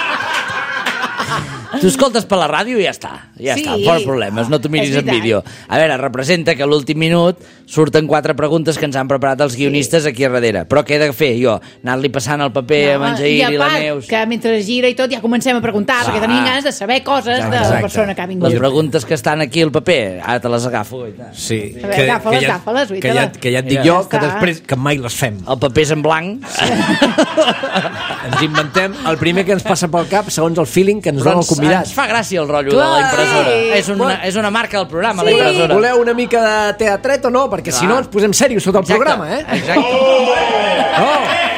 C: Tu escoltes per la ràdio i ja està. Ja
E: Sí.
C: està, fora problemes, no t'ho miris
E: És
C: en
E: veritat.
C: vídeo. A veure, representa que a l'últim minut surten quatre preguntes que ens han preparat els guionistes aquí a darrere. Però què he de fer jo? Anar-li passant el paper no, amb en Jair i,
E: i
C: la
E: part,
C: Neus?
E: que mentre gira i tot ja comencem a preguntar,
C: Ah.
E: perquè tenim ganes de saber coses de la
C: Exacte.
E: persona que ha vingut.
C: Les preguntes que estan aquí al paper, ara te les agafo. I tal.
D: Sí.
E: A veure, agafa-les,
D: ja,
E: agafa-les,
D: que,
E: uita-la.
D: ja, que ja et dic
C: Mira,
D: jo
E: ja
D: que
E: està.
D: després que mai les fem.
C: El paper és en blanc.
D: Ens inventem el primer que ens passa pel cap segons el feeling que ens
C: Però
D: dona el
C: ens,
D: convidat.
C: ens fa gràcia el rotllo
D: Clar,
C: de la impressora.
E: sí.
C: És, una, és una marca del programa, la
E: Sí.
C: impressora.
D: Voleu una mica de teatret o no? Perquè si
C: Clar.
D: no ens posem serios sota el
C: Exacte,
D: programa, eh?
C: Exacte.
D: No,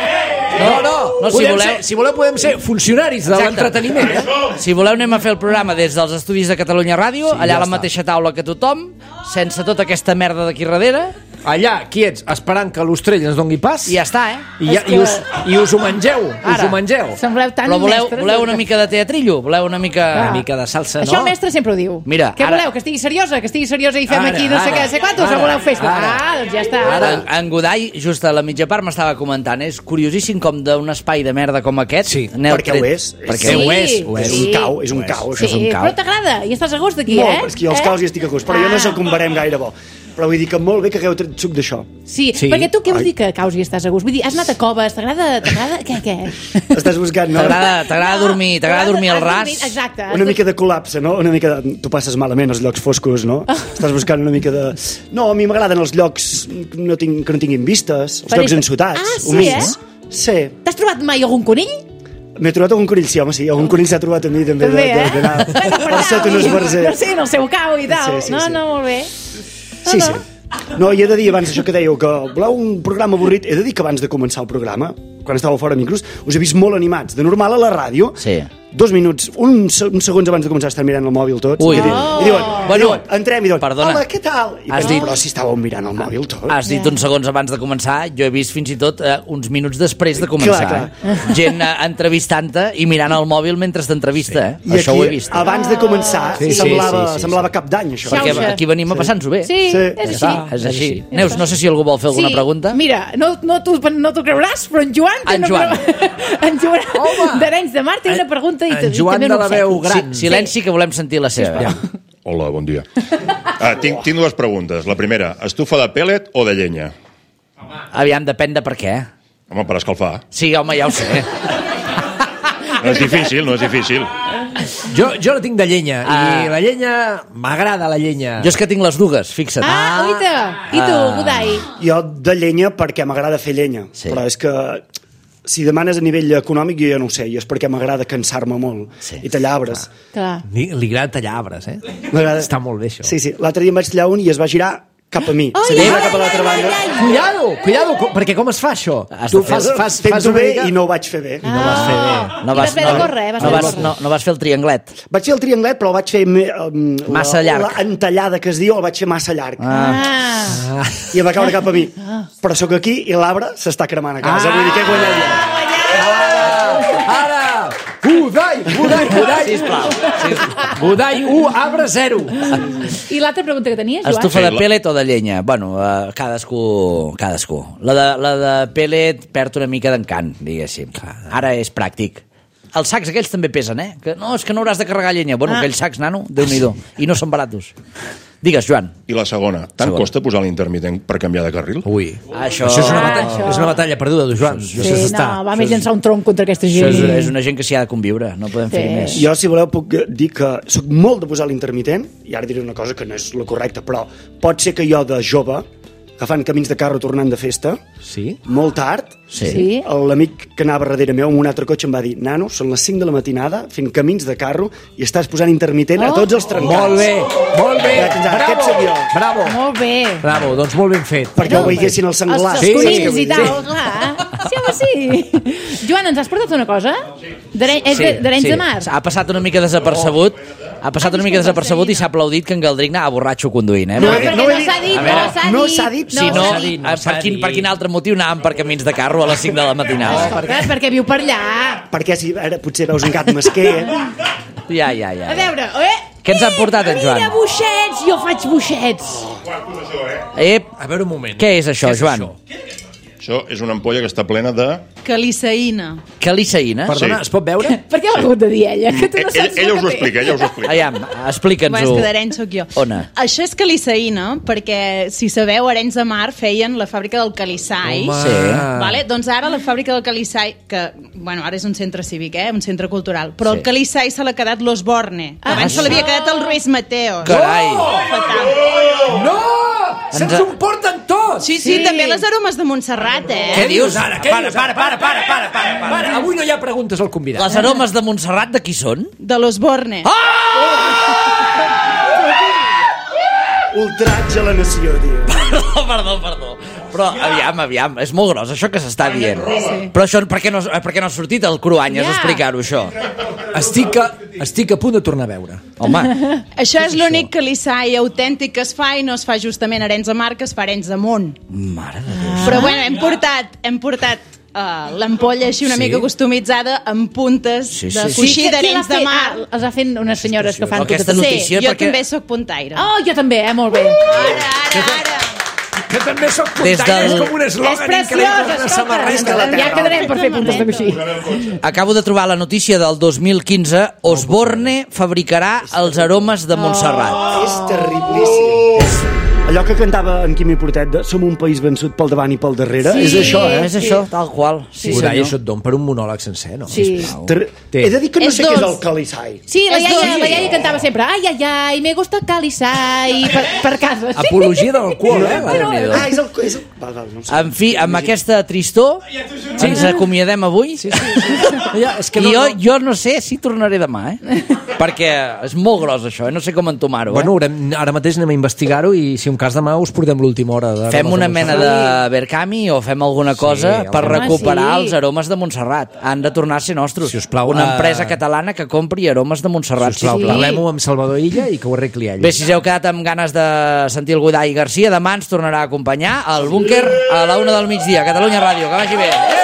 D: no, no.
C: No, si
D: Podem
C: voleu-
D: ser, si voleu podem ser funcionaris de
C: Exacte.
D: l'entreteniment. Eh?
C: Si voleu anem a fer el programa des dels estudis de Catalunya Ràdio,
D: Sí,
C: allà
D: ja
C: a la
D: està.
C: mateixa taula que tothom, sense tota aquesta merda d'aquí darrere,
D: Allà, quiets, esperant que l'Ostrell ens doni pas.
C: i ja està, eh?
D: I, ja, i, us, I us ho mengeu,
C: Ara.
D: us ho mengeu.
E: Sembleu tan
C: Però voleu,
E: mestres.
C: voleu una mica de teatrillo? Voleu una mica...
D: Una mica de salsa,
E: Això el
D: no?
E: mestre sempre ho diu.
C: Mira,
E: Què
C: ara-
E: voleu? Que estigui seriosa? Que estigui seriosa i fem
C: Ara,
E: aquí no sé
C: ara,
E: què, sé quantos?
D: ara,
E: O voleu fer?
D: ara.
E: Ah, doncs ja està.
C: En, en Godall, just a la mitja part, m'estava comentant, és curiosíssim com d'un espai de merda com aquest...
D: Sí,
C: n'heu
H: perquè ho
C: tret-
H: és.
C: Perquè
E: Sí.
C: ho és.
D: és, ho és.
H: És un cau, és un cau, això
E: Sí,
H: és un cau.
E: però t'agrada i estàs a gust aquí,
H: Molt,
E: eh?
H: és que jo als
E: Eh?
H: caus hi estic a gust, però jo no sóc un barem gaire bo. Però vull dir que molt bé que hagueu tret suc d'això.
E: Sí,
D: Sí.
E: perquè tu què vols
H: Ai.
E: dir que caus i estàs a gust? Vull dir, has anat a coves, t'agrada... T'agrada... Què, què?
H: Estàs buscant, no?
C: T'agrada t'agrada dormir, t'agrada dormir al
E: Has
C: ras?
E: dormit- Exacte. has
H: Una mica de col·lapse, no? Una mica de... Tu passes malament als llocs foscos, no? Estàs buscant una mica de... No, a mi m'agraden els llocs que no, tinc, que no tinguin vistes, els
E: Per
H: llocs
E: això-
H: ensotats,
E: Ah, sí,
H: humits. Sí.
E: T'has trobat mai algun conill?
H: M'he trobat algun conill, sí, home, sí. Algun conill s'ha trobat a mi també.
E: També,
H: de, de,
E: eh?
H: d'anar per sota un esbarzer.
E: Per ser en el seu cau i tal.
H: Sí, sí,
E: no,
H: sí.
E: no, molt bé.
H: Sí, sí. No, i he de dir abans això que dèieu, que voleu un programa avorrit, he de dir que abans de començar el programa, quan estàveu fora de micros, us he vist molt animats. De normal a la ràdio,
C: Sí.
H: dos minuts, un, se- uns segons abans de començar estan mirant el mòbil tots.
C: Ui.
H: I, diuen,
E: Oh.
H: i diuen,
C: Bueno,
H: i diuen, entrem i diuen,
C: perdona.
H: hola, què tal? I
C: Has
H: penso,
C: dit-
H: però si estàveu mirant el mòbil tot.
C: Has dit
E: Ja.
C: uns segons abans de començar, jo he vist fins i tot eh, uns minuts després de començar.
H: Clar,
C: Eh? Gent eh, entrevistant-te i mirant el mòbil mentre t'entrevista, eh?
H: I
C: Això
H: aquí,
C: ho he vist. Eh?
H: abans de començar,
D: Sí, sí,
H: semblava,
D: sí, sí, sí.
H: semblava cap d'any, això.
C: Perquè
E: Xauxa.
C: aquí venim a passar-nos-ho bé.
E: Sí,
H: Sí.
E: és
C: Ja
E: així.
C: està, és així. Neus, no sé si algú vol fer alguna
E: sí.
C: pregunta.
E: Mira, no, no t'ho no t'ho creuràs, però en Joan... té
C: En
E: una
C: Joan.
E: pre- en Joan
D: Home.
E: d'Arenys de Mar té una pregunta i,
D: En
E: i
D: Joan
E: també
D: de
E: un
D: la
E: obsequi.
D: veu gran.
C: Sí, silenci, que volem sentir la seva.
D: Ja.
A: Hola, bon dia. Ah, tinc, tinc dues preguntes. La primera, estufa de pèl·let o de llenya?
C: Aviam, depèn de per què.
A: Home, per escalfar.
C: Sí, home, ja ho sé.
A: No és difícil, no és difícil.
D: Jo, jo la tinc de llenya,
C: Ah.
D: i la llenya... M'agrada la llenya.
C: Jo és que tinc les dues, fixa't.
E: Ah, oita! I tu,
C: Ah.
E: Godai?
H: Jo de llenya perquè m'agrada fer llenya,
C: Sí.
H: però és que si demanes a nivell econòmic jo ja no ho sé, i és perquè m'agrada cansar-me molt
C: Sí.
H: i tallar arbres.
E: Clar.
D: Li, li agrada tallar arbres, eh?
H: M'agrada.
D: Està molt bé, això.
H: Sí, sí. L'altre dia em vaig tallar un i es va girar cap a mi.
E: Ai,
H: Se va girar
E: ai,
H: cap a l'altra
E: ai,
H: banda.
E: ai, ai.
D: Cuidado, cuidado, com- perquè com es fa això?
C: Has
D: Tu
C: de fer-
D: fas, fas, fas
H: Tens-ho
D: una
H: bé
D: mica...
H: i no ho vaig fer bé.
D: I no vas fer bé.
C: No
E: I vas haver de córrer, eh? Vas
C: no,
E: haver de
C: vas,
E: córrer.
C: no, no vas fer el trianglet.
H: Vaig fer el trianglet, però el vaig fer... me- Um,
C: Massa
H: la,
C: llarg.
H: La entallada que es diu, el vaig fer massa llarg.
E: Ah.
D: Ah.
H: I em va caure cap a mi. Però sóc aquí i l'arbre s'està cremant a casa.
D: Ah.
H: Vull dir que he guanyat jo.
D: Ara! Budai, Budai, Budai.
C: Sisplau. Sisplau.
D: Budai u, arbre zero.
E: I l'altra pregunta que tenies, Joan?
C: Estufa
A: Sí,
C: de
A: la-
C: pellet o de llenya? Bueno, uh, cadascú, cadascú. La de, la de pellet perd una mica d'encant, diguéssim. Ara és pràctic. Els sacs aquells també pesen, eh? Que no, és que no hauràs de carregar llenya. Bueno,
E: Ah.
C: aquells sacs, nano, Déu-n'hi-do. I no són baratos. Digues, Joan.
A: I la segona, tant
C: Segona.
A: costa posar l'intermitent per canviar de carril?
D: Ui,
C: Això,
D: això és una
E: Ah,
D: batalla,
E: això.
D: és una batalla perduda, tu, Joan.
E: Sí, no, va més llançar un tronc contra aquesta
C: Això
E: gent.
C: és, és una gent que s'hi ha de conviure. No podem fer
E: Sí.
C: més.
H: Jo, si voleu, puc dir que sóc molt de posar l'intermitent, i ara diré una cosa que no és la correcta, però pot ser que jo, de jove, agafant camins de carro tornant de festa,
D: Sí?
H: molt tard,
C: Sí.
E: Sí.
H: l'amic que anava darrere meu amb un altre cotxe em va dir: nano, són les cinc de la matinada fent camins de carro i estàs posant intermitent a tots els trencats.
D: Molt bé, molt bé.
H: Vaig pensar,
D: Bravo,
H: aquest sóc jo.
D: bravo.
E: Molt bé.
D: Bravo, doncs molt ben fet.
H: Perquè ho veiessin els senglars.
E: Els,
D: Sí,
E: els
D: sí,
E: conills
D: sí,
E: i tal,
D: sí.
E: clar. Sí, home, sí. Joan, ens has portat una cosa? D'Are- És de- d'Arenys de Mar?
C: Ha passat una mica desapercebut. Ha passat una mica desapercebut i s'ha aplaudit que en Galdric anava borratxo conduint, eh?
E: No,
C: Perquè-
E: perquè
H: no
E: no
H: he dit-
E: s'ha dit,
C: a
E: no
C: veure,
E: s'ha dit.
H: no s'ha dit,
C: Si no,
D: s'ha dit, no
C: eh,
D: s'ha
C: per, quin,
D: dit.
C: per quin altre motiu anàvem per camins de carro a les cinc de la matinada?
E: Escolta, perquè viu per allà.
H: Perquè si ara potser veus un gat mesquer...
C: Ja, ja,
E: A
C: ja.
E: veure, eh?
C: Què ens han portat, en Joan?
E: Mira, buixets! Jo faig buixets.
C: Ep,
D: A veure un moment.
C: què és això,
D: Què és
C: Joan?
D: això?
A: Això és una ampolla que està plena de...
F: Caliceïna.
C: Caliceïna?
D: Perdona,
A: Sí.
D: es pot veure?
E: Per què l'ha hagut de dir ella? Que tu no
A: Ella,
E: saps
A: ella
E: el
A: us
E: que
A: ho
E: té.
A: explica, ella us ho explica.
C: Aviam,
F: Bueno,
C: explica'ns-ho.
F: és que d'Arenys sóc jo.
C: Ona?
F: Això és caliceïna perquè, si sabeu, a Arenys de Mar feien la fàbrica del calissai.
D: Home.
C: Sí.
F: Vale? Doncs ara la fàbrica del calissai, que bueno, ara és un centre cívic, eh? Un centre cultural, però
C: Sí.
F: el calissai se l'ha quedat l'Osborne, que
E: Ah,
F: abans se
E: sí.
F: l'havia quedat el Ruiz Mateos.
C: Carai!
F: Fatal.
D: No! Se'ns
C: Ens-
D: ho emporten tots!
F: Sí, sí,
E: Sí.
F: també les aromes de Montserrat, eh?
C: Què dius?
D: Ara, què
C: Para,
D: dius?
C: para, para, para, para, para, para.
D: Para, avui no hi ha preguntes al convidat.
C: Les aromes de Montserrat de qui són?
F: De l'Osborne.
H: Ultratge a la nació, tio.
C: Perdó, perdó, perdó. Però, aviam, aviam, és molt gros això que s'està dient. Però això, per què no, per què no ha sortit el Cruanyes a
E: Ja.
C: explicar-ho, això?
D: Estic a, estic a punt de tornar a veure.
C: Home,
F: Això és l'únic calissai autèntic que es fa i no es fa justament a Arenys de Mar, que es fa a Arenys de Munt.
C: mare de Déu.
F: Però bueno, hem portat, hem portat uh, l'ampolla així una
D: Sí?
F: mica customitzada amb puntes
C: Sí,
F: de
C: sí, sí.
F: coixí
E: qui l'ha
F: d'Arenys de
E: fet?
F: Mar.
E: Ah, els ha fet unes senyores que fan
C: Aquesta
E: tot.
C: notícia,
F: Sí, jo
C: perquè-
F: també sóc puntaire.
E: Oh, jo també, eh? Molt bé.
F: Ara, ara, ara.
D: Que també sóc
C: Des
D: puntaire,
C: del-
D: és com un
E: És
D: eslògan
E: preciós,
D: increïble de
E: escolta.
D: samarreta.
E: Ja quedarem per fer puntes de coixí.
C: Acabo de trobar la notícia del dos mil quinze. Osborne fabricarà els aromes de Montserrat.
H: És terriblíssim. És allò que cantava en Quimi Portet de Som un país vençut pel davant i pel darrere.
E: Sí.
H: És això, eh?
C: És això, tal qual. Sí,
D: Budai,
C: senyor.
D: això et don per un monòleg sencer, no?
E: Sí.
H: Ter...
D: Té.
H: He de dir que no
F: És
H: sé què és
F: dolç.
H: el calissai.
E: Sí, la
F: És
E: iaia,
F: dolç.
E: la iaia cantava sempre ai, ai, ai, me gusta calisai per, per casa. Sí.
D: Apologia de l'alcohol, eh?
C: Déu-n'hi-do.
H: Ah, és el... És el... Val, val, no ho sé.
C: En fi, amb aquesta tristor ens acomiadem avui.
D: Sí, sí, sí. Ja, és que
C: I
D: no,
C: jo,
D: no.
C: jo no sé si tornaré demà, eh? Perquè és molt gros això, eh? No sé com entomar-ho, eh?
D: Bueno, haurem, ara mateix anem a investigar-ho i si un cas demà us portem l'última hora. De
C: Fem
D: Aromes
C: una
D: de
C: mena
D: Montserrat.
C: de Berkami o fem alguna cosa
D: Sí,
C: per
E: home,
C: recuperar
E: sí.
C: els aromes de Montserrat. Han de tornar a ser nostres.
D: Si us plau,
C: una
D: eh,
C: empresa catalana que compri aromes de Montserrat.
D: Sisplau,
E: Sí.
D: parlem-ho amb Salvador Illa i que ho arregli ell.
C: Bé, si us heu quedat amb ganes de sentir el Godai Garcia, demà ens tornarà a acompanyar al búnquer a la una del migdia. Catalunya Ràdio. Que vagi bé.